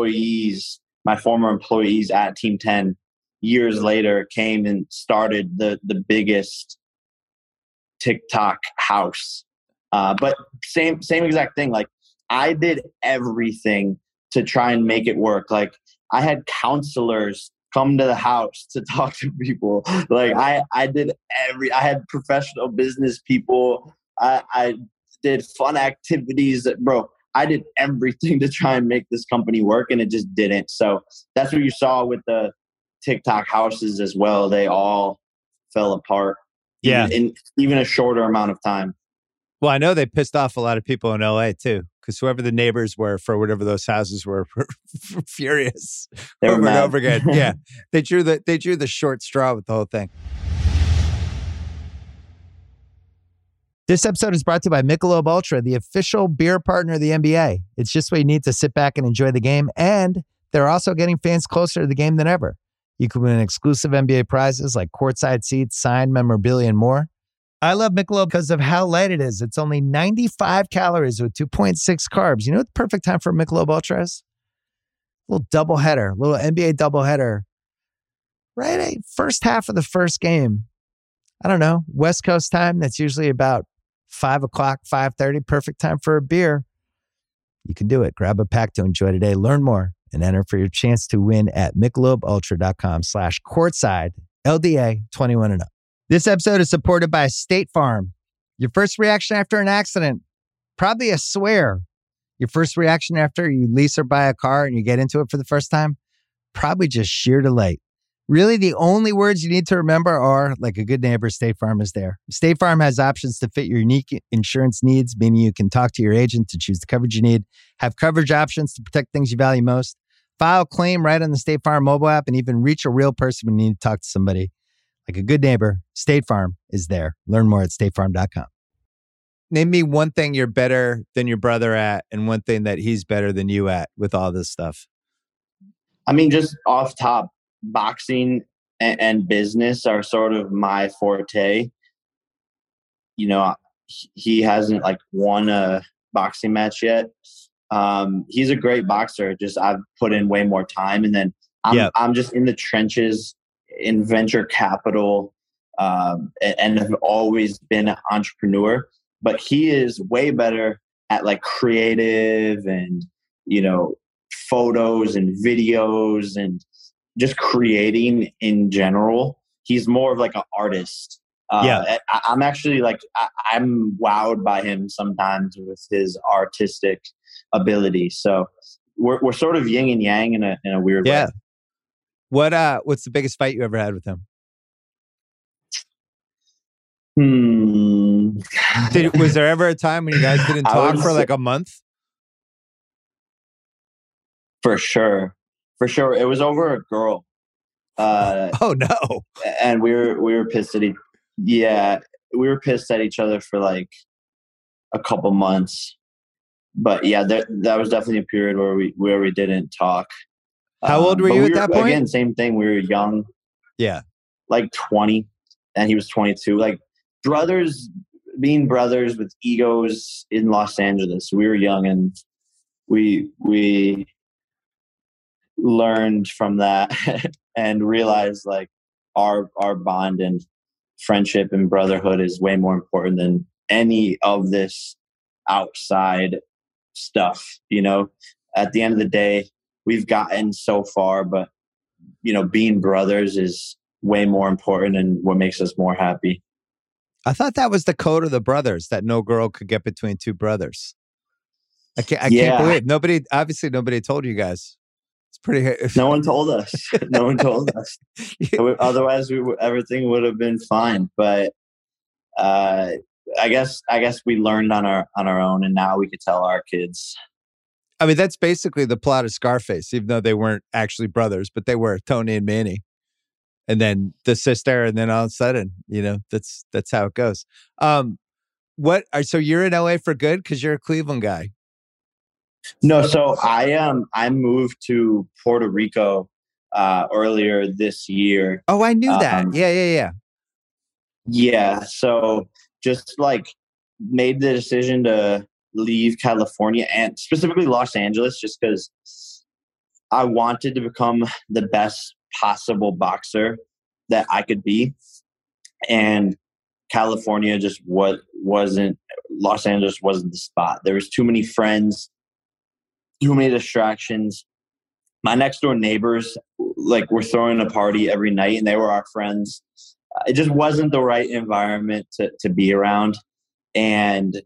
former employees at Team 10 years later came and started the biggest TikTok house. But same exact thing. Like I did everything to try and make it work. Like I had counselors come to the house to talk to people. Like I had professional business people. I did fun activities bro. I did everything to try and make this company work, and it just didn't. So that's what you saw with the TikTok houses as well. They all fell apart. Yeah. In even a shorter amount of time. Well, I know they pissed off a lot of people in LA too, because whoever the neighbors were for whatever those houses were furious They were over mad. and over again. Yeah. They drew the short straw with the whole thing. This episode is brought to you by Michelob Ultra, the official beer partner of the NBA. It's just what you need to sit back and enjoy the game, and they're also getting fans closer to the game than ever. You can win exclusive NBA prizes like courtside seats, signed memorabilia, and more. I love Michelob because of how light it is. It's only 95 calories with 2.6 carbs. You know what the perfect time for Michelob Ultra is? A little doubleheader, little NBA doubleheader. Right? First half of the first game. I don't know, West Coast time. That's usually about 5 o'clock, 5:30. Perfect time for a beer. You can do it. Grab a pack to enjoy today. Learn more and enter for your chance to win at MichelobUltra.com/courtside. LDA 21 and up. This episode is supported by State Farm. Your first reaction after an accident, probably a swear. Your first reaction after you lease or buy a car and you get into it for the first time, probably just sheer delight. Really, the only words you need to remember are, like a good neighbor, State Farm is there. State Farm has options to fit your unique insurance needs, meaning you can talk to your agent to choose the coverage you need, have coverage options to protect things you value most, file a claim right on the State Farm mobile app, and even reach a real person when you need to talk to somebody. Like a good neighbor, State Farm is there. Learn more at statefarm.com. Name me one thing you're better than your brother at and one thing that he's better than you at with all this stuff. I mean, just off top, boxing and business are sort of my forte. He hasn't like won a boxing match yet. He's a great boxer. Just I've put in way more time, and then I'm just in the trenches in venture capital, and have always been an entrepreneur. But he is way better at like creative and photos and videos and just creating in general. He's more of like an artist. I'm actually like, I'm wowed by him sometimes with his artistic ability. So we're sort of yin and yang in a weird way. What's the biggest fight you ever had with him? Was there ever a time when you guys didn't talk for like a month? For sure. For sure. It was over a girl. Oh no. And we were pissed at yeah, we were pissed at each other for like a couple months. But yeah, that was definitely a period where we didn't talk. How old were but you we at that point? Again, same thing. We were young. Yeah. Like 20, and he was 22. Like brothers being brothers with egos in Los Angeles. We were young, and we learned from that and realized like our bond and friendship and brotherhood is way more important than any of this outside stuff. At the end of the day, we've gotten so far, but being brothers is way more important and what makes us more happy. I thought that was the code of the brothers, that no girl could get between two brothers. I can't believe nobody told you guys. It's pretty. No one told us. No one told us. Otherwise, everything would have been fine. But I guess we learned on our own, and now we could tell our kids. I mean, that's basically the plot of Scarface, even though they weren't actually brothers, but they were, Tony and Manny. And then the sister, and then all of a sudden, that's how it goes. So you're in LA for good because you're a Cleveland guy? No, so I moved to Puerto Rico earlier this year. Oh, I knew that. Yeah. Yeah, so just like made the decision to leave California and specifically Los Angeles just because I wanted to become the best possible boxer that I could be. And California just Los Angeles wasn't the spot. There was too many friends, too many distractions. My next door neighbors like were throwing a party every night and they were our friends. It just wasn't the right environment to be around. And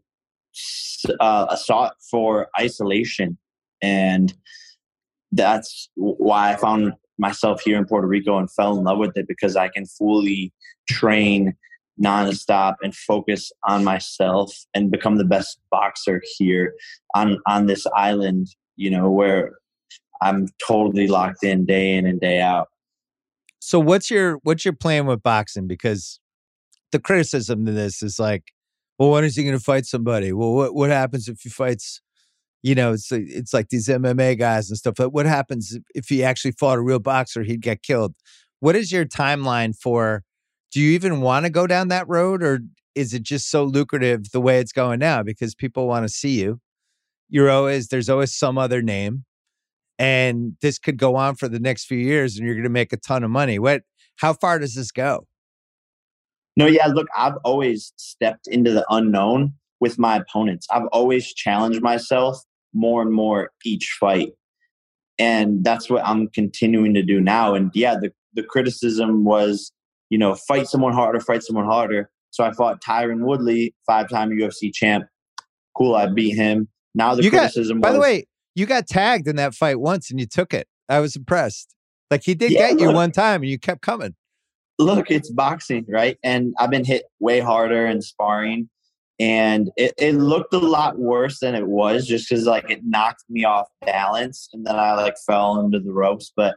I sought for isolation. And that's why I found myself here in Puerto Rico and fell in love with it, because I can fully train nonstop and focus on myself and become the best boxer here on this island, where I'm totally locked in day in and day out. So what's your plan with boxing? Because the criticism to this is like, well, when is he going to fight somebody? Well, what happens if he fights, it's like these MMA guys and stuff. What happens if he actually fought a real boxer? He'd get killed. What is your timeline for, do you even want to go down that road, or is it just so lucrative the way it's going now because people want to see you? There's always some other name. And this could go on for the next few years and you're going to make a ton of money. How far does this go? No, yeah, look, I've always stepped into the unknown with my opponents. I've always challenged myself more and more each fight. And that's what I'm continuing to do now. And yeah, the criticism was, fight someone harder. So I fought Tyron Woodley, 5-time UFC champ. Cool, I beat him. Now By the way, you got tagged in that fight once and you took it. I was impressed. Like he did get you one time and you kept coming. Look, it's boxing, right? And I've been hit way harder in sparring. And it looked a lot worse than it was just because like it knocked me off balance and then I like fell into the ropes. But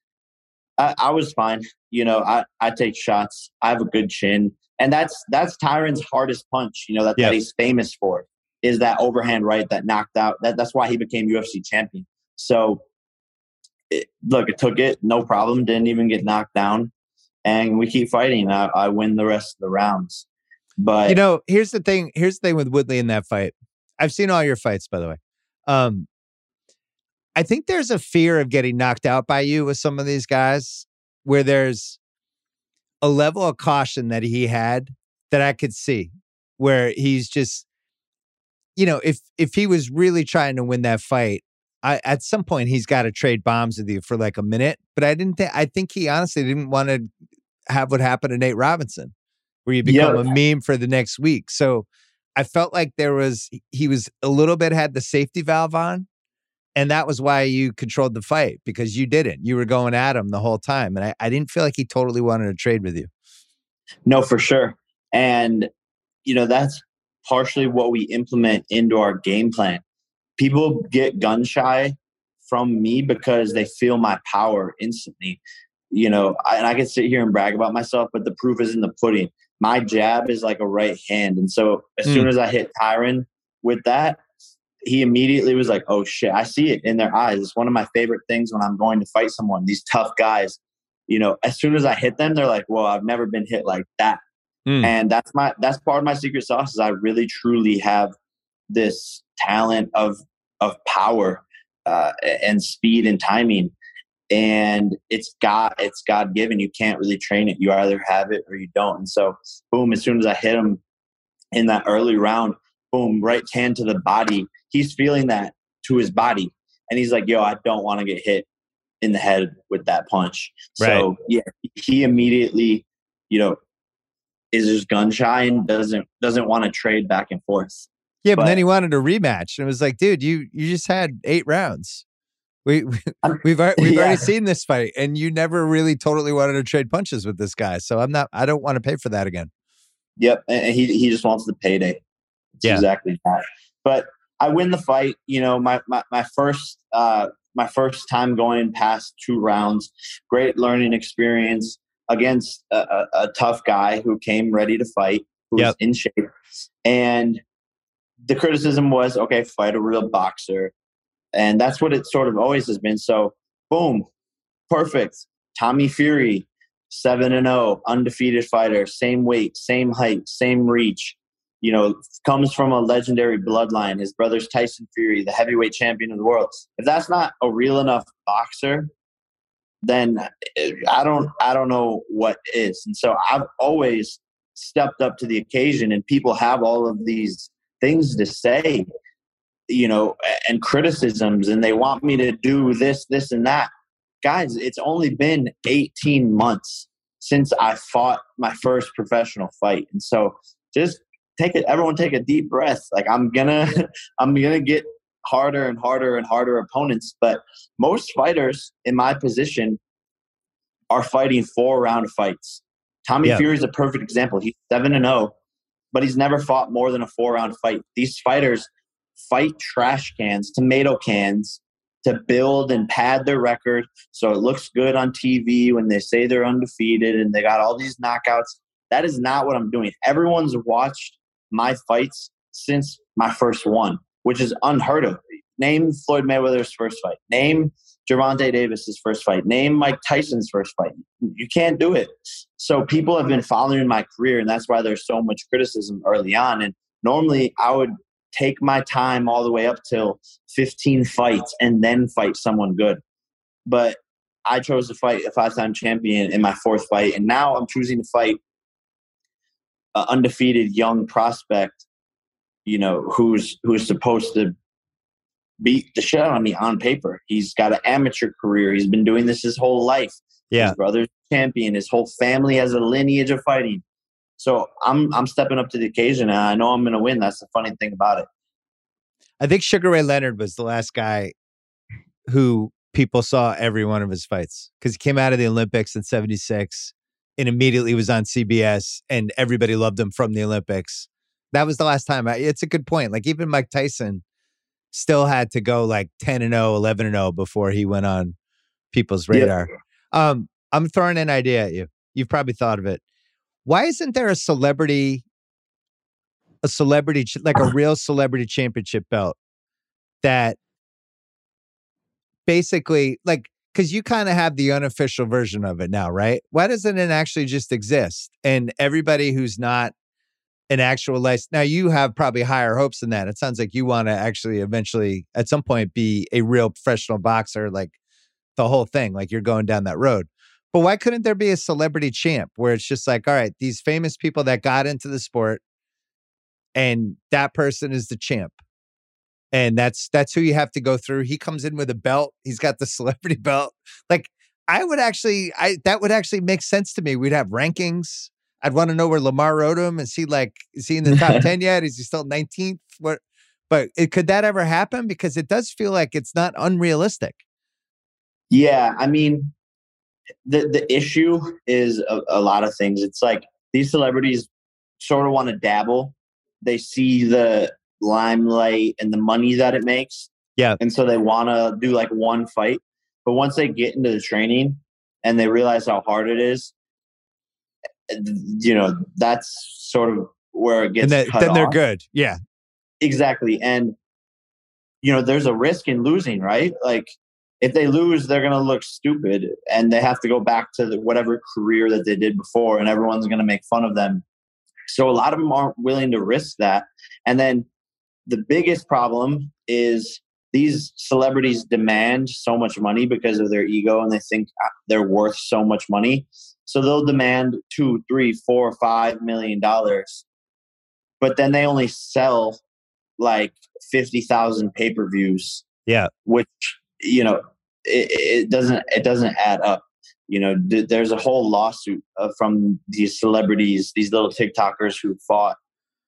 I was fine. I take shots. I have a good chin. And that's Tyron's hardest punch, that he's famous for. Is that overhand right that knocked out. That's why he became UFC champion. So, it took it, no problem. Didn't even get knocked down. And we keep fighting. I win the rest of the rounds. But here's the thing. Here's the thing with Woodley in that fight. I've seen all your fights, by the way. I think there's a fear of getting knocked out by you with some of these guys where there's a level of caution that he had that I could see where he's just, if he was really trying to win that fight, at some point he's got to trade bombs with you for like a minute. But I think he honestly didn't want to have what happened to Nate Robinson, where you become a meme for the next week. So I felt like he was a little bit had the safety valve on, and that was why you controlled the fight, because you didn't. You were going at him the whole time, and I didn't feel like he totally wanted to trade with you. No, for sure. And that's partially what we implement into our game plan. People get gun shy from me because they feel my power instantly. You know, and I can sit here and brag about myself, but the proof is in the pudding. My jab is like a right hand. And so as soon as I hit Tyron with that, he immediately was like, oh shit, I see it in their eyes. It's one of my favorite things when I'm going to fight someone, these tough guys. You know, as soon as I hit them, they're like, well, I've never been hit like that. And that's part of my secret sauce is I really truly have this talent of power and speed and timing. And it's God given. You can't really train it. You either have it or you don't. And so boom, as soon as I hit him in that early round, boom, right hand to the body. He's feeling that to his body. And he's like, yo, I don't want to get hit in the head with that punch. Right. So yeah, he immediately, you know, is just gun shy and doesn't want to trade back and forth. Yeah, but then he wanted a rematch. And it was like, dude, you just had 8 rounds. We've already seen this fight, and you never really totally wanted to trade punches with this guy. So I don't want to pay for that again. Yep. And he just wants the payday. It's exactly that. But I win the fight. You know, my first time going past 2 rounds, great learning experience against a tough guy who came ready to fight, who was in shape. And the criticism was, okay, fight a real boxer. And that's what it sort of always has been. So boom, perfect. Tommy Fury, 7-0, undefeated fighter, same weight, same height, same reach. You know, comes from a legendary bloodline. His brother's Tyson Fury, the heavyweight champion of the world. If that's not a real enough boxer, then I don't know what is. And so I've always stepped up to the occasion, and people have all of these things to say, you know, and criticisms, and they want me to do this, and that. Guys, it's only been 18 months since I fought my first professional fight. And so just everyone take a deep breath. Like I'm gonna get harder and harder and harder opponents. But most fighters in my position are fighting 4-round fights. Tommy Fury is a perfect example. He's 7-0, but he's never fought more than a 4-round fight. These fighters fight trash cans, tomato cans, to build and pad their record so it looks good on TV when they say they're undefeated and they got all these knockouts. That is not what I'm doing. Everyone's watched my fights since my first one, which is unheard of. Name Floyd Mayweather's first fight. Name Gervonta Davis's first fight. Name Mike Tyson's first fight. You can't do it. So people have been following my career, and that's why there's so much criticism early on. And normally I would take my time all the way up till 15 fights and then fight someone good. But I chose to fight a 5-time champion in my 4th fight. And now I'm choosing to fight an undefeated young prospect, you know, who's supposed to beat the shit out of me on paper. He's got an amateur career. He's been doing this his whole life. Yeah. His brother's champion. His whole family has a lineage of fighting. So I'm stepping up to the occasion, and I know I'm going to win. That's the funny thing about it. I think Sugar Ray Leonard was the last guy who people saw every one of his fights, because he came out of the Olympics in '76 and immediately was on CBS, and everybody loved him from the Olympics. That was the last time. It's a good point. Like even Mike Tyson still had to go like 10-0, 11-0 before he went on people's radar. Yeah. I'm throwing an idea at you. You've probably thought of it. Why isn't there a celebrity, like a real celebrity championship belt that basically, like, because you kind of have the unofficial version of it now, right? Why doesn't it actually just exist? And everybody who's not an actual license, now you have probably higher hopes than that. It sounds like you want to actually eventually at some point be a real professional boxer, like the whole thing, like you're going down that road. But why couldn't there be a celebrity champ where it's just like, all right, these famous people that got into the sport and that person is the champ. And that's who you have to go through. He comes in with a belt. He's got the celebrity belt. Like that would actually make sense to me. We'd have rankings. I'd want to know where Lamar Odom is. Is he in the top 10 yet? Is he still 19th? Could that ever happen? Because it does feel like it's not unrealistic. Yeah. I mean, the issue is a lot of things. It's like these celebrities sort of want to dabble. They see the limelight and the money that it makes. Yeah. And so they want to do like one fight. But once they get into the training and they realize how hard it is, that's sort of where it gets cut then they're off. good. Yeah. Exactly. And, there's a risk in losing, right? Like if they lose, they're going to look stupid and they have to go back to whatever career that they did before, and everyone's going to make fun of them. So a lot of them aren't willing to risk that. And then the biggest problem is these celebrities demand so much money because of their ego, and they think they're worth so much money. So they'll demand $2, $3, $4, $5 million, but then they only sell like 50,000 pay-per-views. Yeah. Which, it doesn't add up. There's a whole lawsuit from these celebrities, these little TikTokers who fought.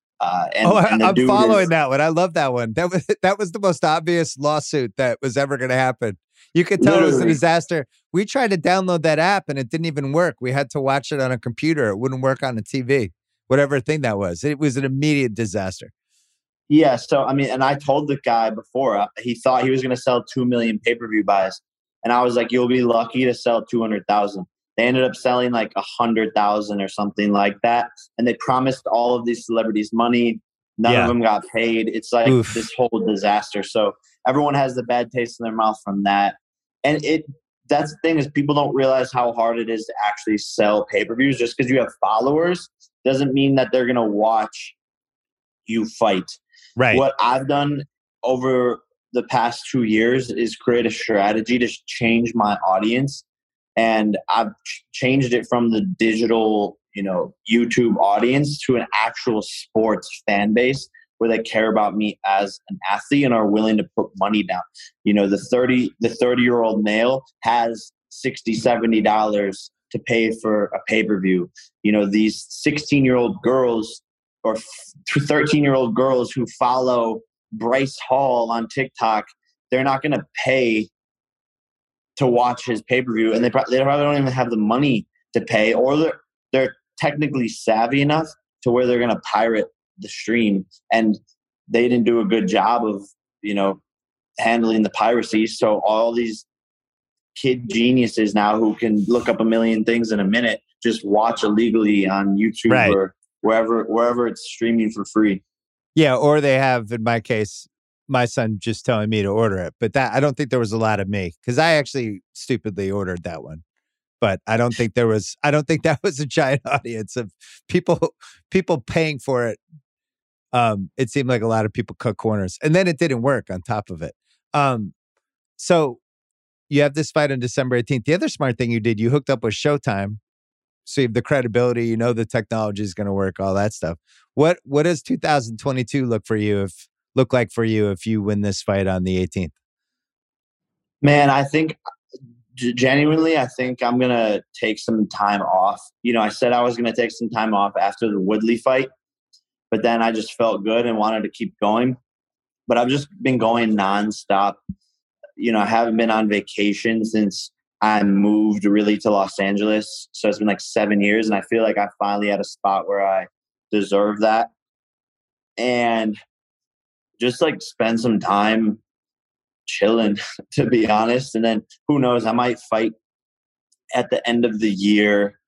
I'm following that one. I love that one. That was the most obvious lawsuit that was ever going to happen. You could tell Literally. It was a disaster. We tried to download that app and it didn't even work. We had to watch it on a computer. It wouldn't work on a TV, whatever thing that was. It was an immediate disaster. Yeah. So, and I told the guy before, he thought he was going to sell 2 million pay-per-view buys. And I was like, you'll be lucky to sell 200,000. They ended up selling like 100,000 or something like that. And they promised all of these celebrities money. None of them got paid. It's like this whole disaster. So everyone has the bad taste in their mouth from that. And that's the thing, is people don't realize how hard it is to actually sell pay-per-views. Just because you have followers doesn't mean that they're going to watch you fight. Right. What I've done over the past 2 years is create a strategy to change my audience. And I've changed it from the digital, YouTube audience to an actual sports fan base where they care about me as an athlete and are willing to put money down. The 30-year-old male has $60, $70 to pay for a pay-per-view. These 16-year-old girls or 13-year-old girls who follow Bryce Hall on TikTok, they're not going to pay to watch his pay-per-view, and they probably don't even have the money to pay, or they're technically savvy enough to where they're going to pirate the stream, and they didn't do a good job of handling the piracy. So all these kid geniuses now who can look up a million things in a minute just watch illegally on YouTube or wherever it's streaming for free. Yeah, or they have, in my case, my son just telling me to order it. But that, I don't think there was a lot of me, because I actually stupidly ordered that one. But I don't think that was a giant audience of people paying for it. It seemed like a lot of people cut corners, and then it didn't work on top of it. So you have this fight on December 18th. The other smart thing you did, you hooked up with Showtime. So you have the credibility, the technology is going to work, all that stuff. What does 2022 look like for you if you win this fight on the 18th? Man, I think genuinely, I'm going to take some time off. I said I was going to take some time off after the Woodley fight, but then I just felt good and wanted to keep going. But I've just been going nonstop. I haven't been on vacation since I moved really to Los Angeles. So it's been like 7 years, and I feel like I finally had a spot where I deserve that. And just like spend some time chilling, to be honest. And then who knows, I might fight at the end of the year,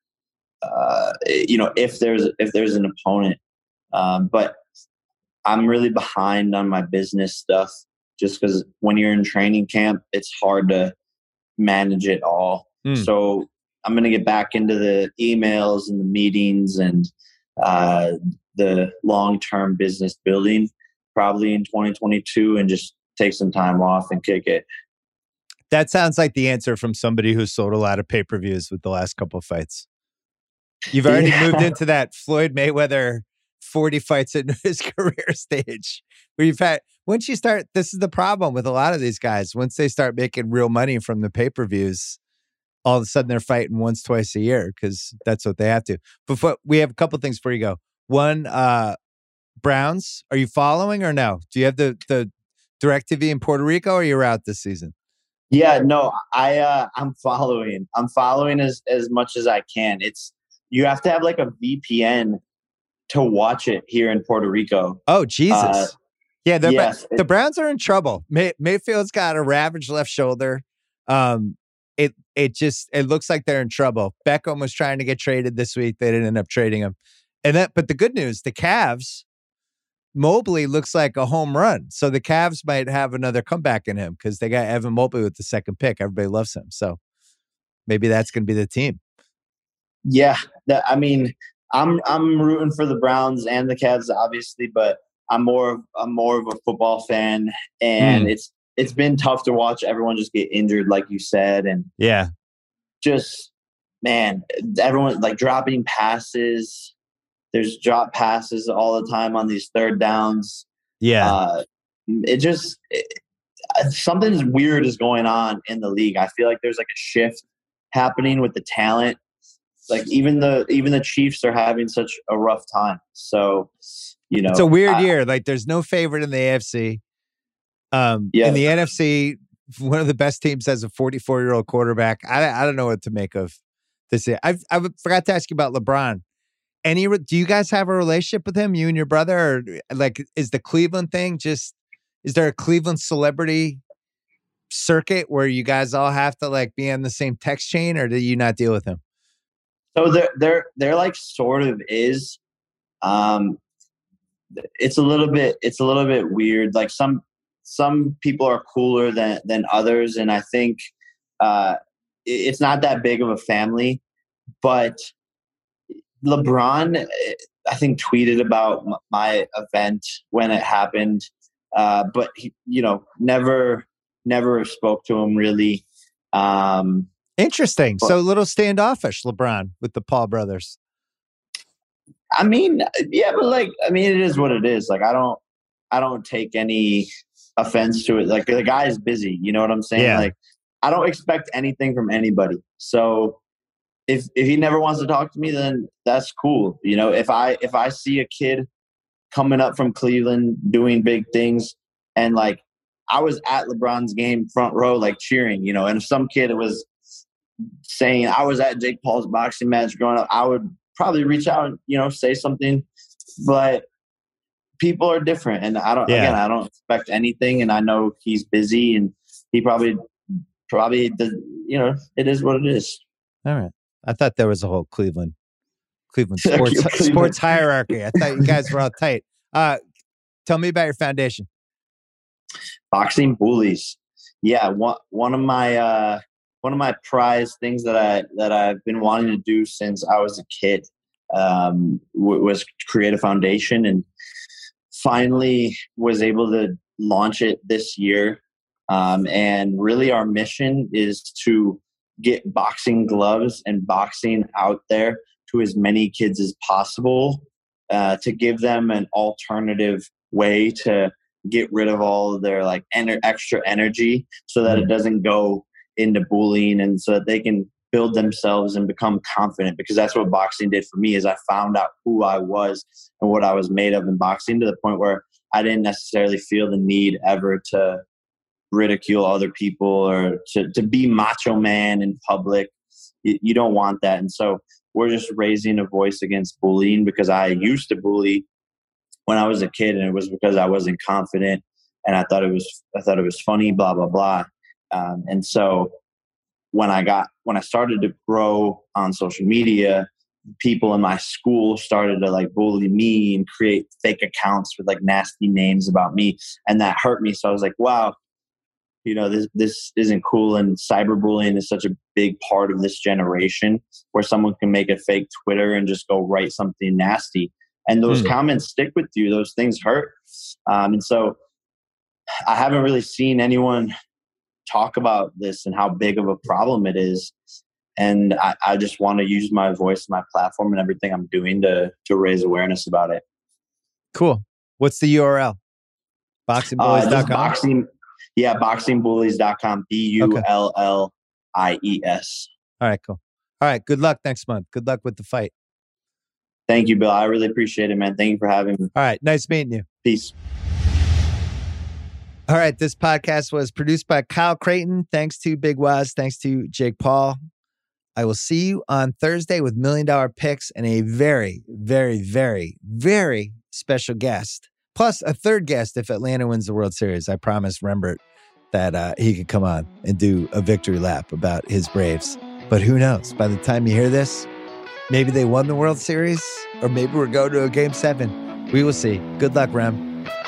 if there's an opponent. But I'm really behind on my business stuff, just because when you're in training camp, it's hard to manage it all. So I'm going to get back into the emails and the meetings and the long-term business building probably in 2022, and just take some time off and kick it. That sounds like the answer from somebody who sold a lot of pay-per-views with the last couple of fights. You've already moved into that Floyd Mayweather 40 fights in his career stage, where once you start, this is the problem with a lot of these guys. Once they start making real money from the pay-per-views, all of a sudden they're fighting once, twice a year, because that's what they have to. But we have a couple things before you go. One, Browns, are you following or no? Do you have the DirecTV in Puerto Rico, or you're out this season? Yeah, no, I'm following. I'm following as much as I can. You have to have like a VPN to watch it here in Puerto Rico. Oh, Jesus. Yeah, Yes. the Browns are in trouble. Mayfield's got a ravaged left shoulder. It looks like they're in trouble. Beckham was trying to get traded this week. They didn't end up trading him. But the good news, the Cavs, Mobley looks like a home run. So the Cavs might have another comeback in him because they got Evan Mobley with the second pick. Everybody loves him. So maybe that's going to be the team. Yeah. I mean, I'm rooting for the Browns and the Cavs, obviously, but I'm more of a football fan, and it's been tough to watch everyone just get injured, like you said, and just, man, everyone like dropping passes. There's drop passes all the time on these third downs. Yeah, something weird is going on in the league. I feel like there's like a shift happening with the talent. Like even the Chiefs are having such a rough time. So, it's a weird year. Like there's no favorite in the AFC. In the NFC, one of the best teams has a 44-year-old quarterback. I don't know what to make of this year. I forgot to ask you about LeBron. Do you guys have a relationship with him, you and your brother? Or like, is the Cleveland thing is there a Cleveland celebrity circuit where you guys all have to like be on the same text chain, or do you not deal with him? So there like sort of is. It's a little bit weird. Like some people are cooler than others, and I think it's not that big of a family. But LeBron, I think, tweeted about my event when it happened, but he, never spoke to him really. Interesting. So a little standoffish, LeBron, with the Paul brothers. I mean, yeah, but it is what it is. Like, I don't take any offense to it. Like, the guy is busy. You know what I'm saying? Yeah. Like, I don't expect anything from anybody. So if he never wants to talk to me, then that's cool. If I see a kid coming up from Cleveland doing big things, and like I was at LeBron's game front row, like cheering, and if some kid was saying I was at Jake Paul's boxing match growing up, I would probably reach out and, say something. But people are different, and I don't expect anything, and I know he's busy, and he probably does, it is what it is. All right. I thought there was a whole Cleveland sports hierarchy. I thought you guys were all tight. Tell me about your foundation. Boxing Bullies. Yeah, one of my prize things that I've been wanting to do since I was a kid was create a foundation, and finally was able to launch it this year. And really, our mission is to get boxing gloves and boxing out there to as many kids as possible, to give them an alternative way to get rid of all of their extra energy, so that it doesn't go into bullying, and so that they can build themselves and become confident. Because that's what boxing did for me, is I found out who I was and what I was made of in boxing, to the point where I didn't necessarily feel the need ever to ridicule other people or to be macho man in public. You don't want that. And so we're just raising a voice against bullying, because I used to bully when I was a kid, and it was because I wasn't confident, and I thought it was funny, blah, blah, blah. And so when I started to grow on social media, people in my school started to bully me and create fake accounts with nasty names about me. And that hurt me. So I was like, wow, this isn't cool. And cyberbullying is such a big part of this generation, where someone can make a fake Twitter and just go write something nasty. And those comments stick with you. Those things hurt. And so I haven't really seen anyone talk about this and how big of a problem it is. And I just want to use my voice, my platform, and everything I'm doing to raise awareness about it. Cool. What's the URL? Boxingbullies.com? Boxingbullies.com. BULLIES. All right, cool. All right. Good luck next month. Good luck with the fight. Thank you, Bill. I really appreciate it, man. Thank you for having me. All right. Nice meeting you. Peace. All right. This podcast was produced by Kyle Creighton. Thanks to Big Waz. Thanks to Jake Paul. I will see you on Thursday with $1 Million Picks and a very, very, very, very special guest, Plus a third guest if Atlanta wins the World Series. I promised Rembert that he could come on and do a victory lap about his Braves. But who knows? By the time you hear this, maybe they won the World Series, or maybe we're going to a Game 7. We will see. Good luck, Rem.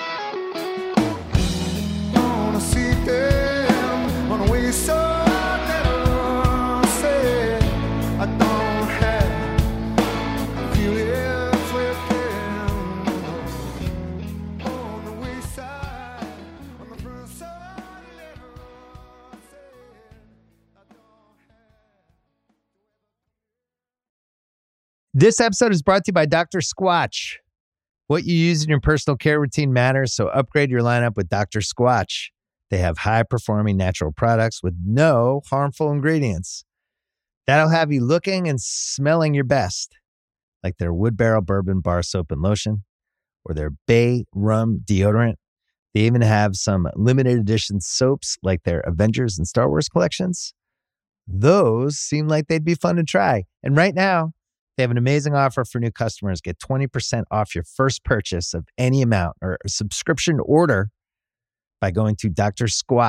This episode is brought to you by Dr. Squatch. What you use in your personal care routine matters, so upgrade your lineup with Dr. Squatch. They have high-performing natural products with no harmful ingredients. That'll have you looking and smelling your best, like their Wood Barrel Bourbon Bar Soap and Lotion or their Bay Rum Deodorant. They even have some limited edition soaps like their Avengers and Star Wars collections. Those seem like they'd be fun to try. And right now, they have an amazing offer for new customers. Get 20% off your first purchase of any amount or a subscription order by going to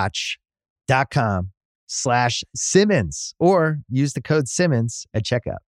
drsquatch.com/Simmons or use the code Simmons at checkout.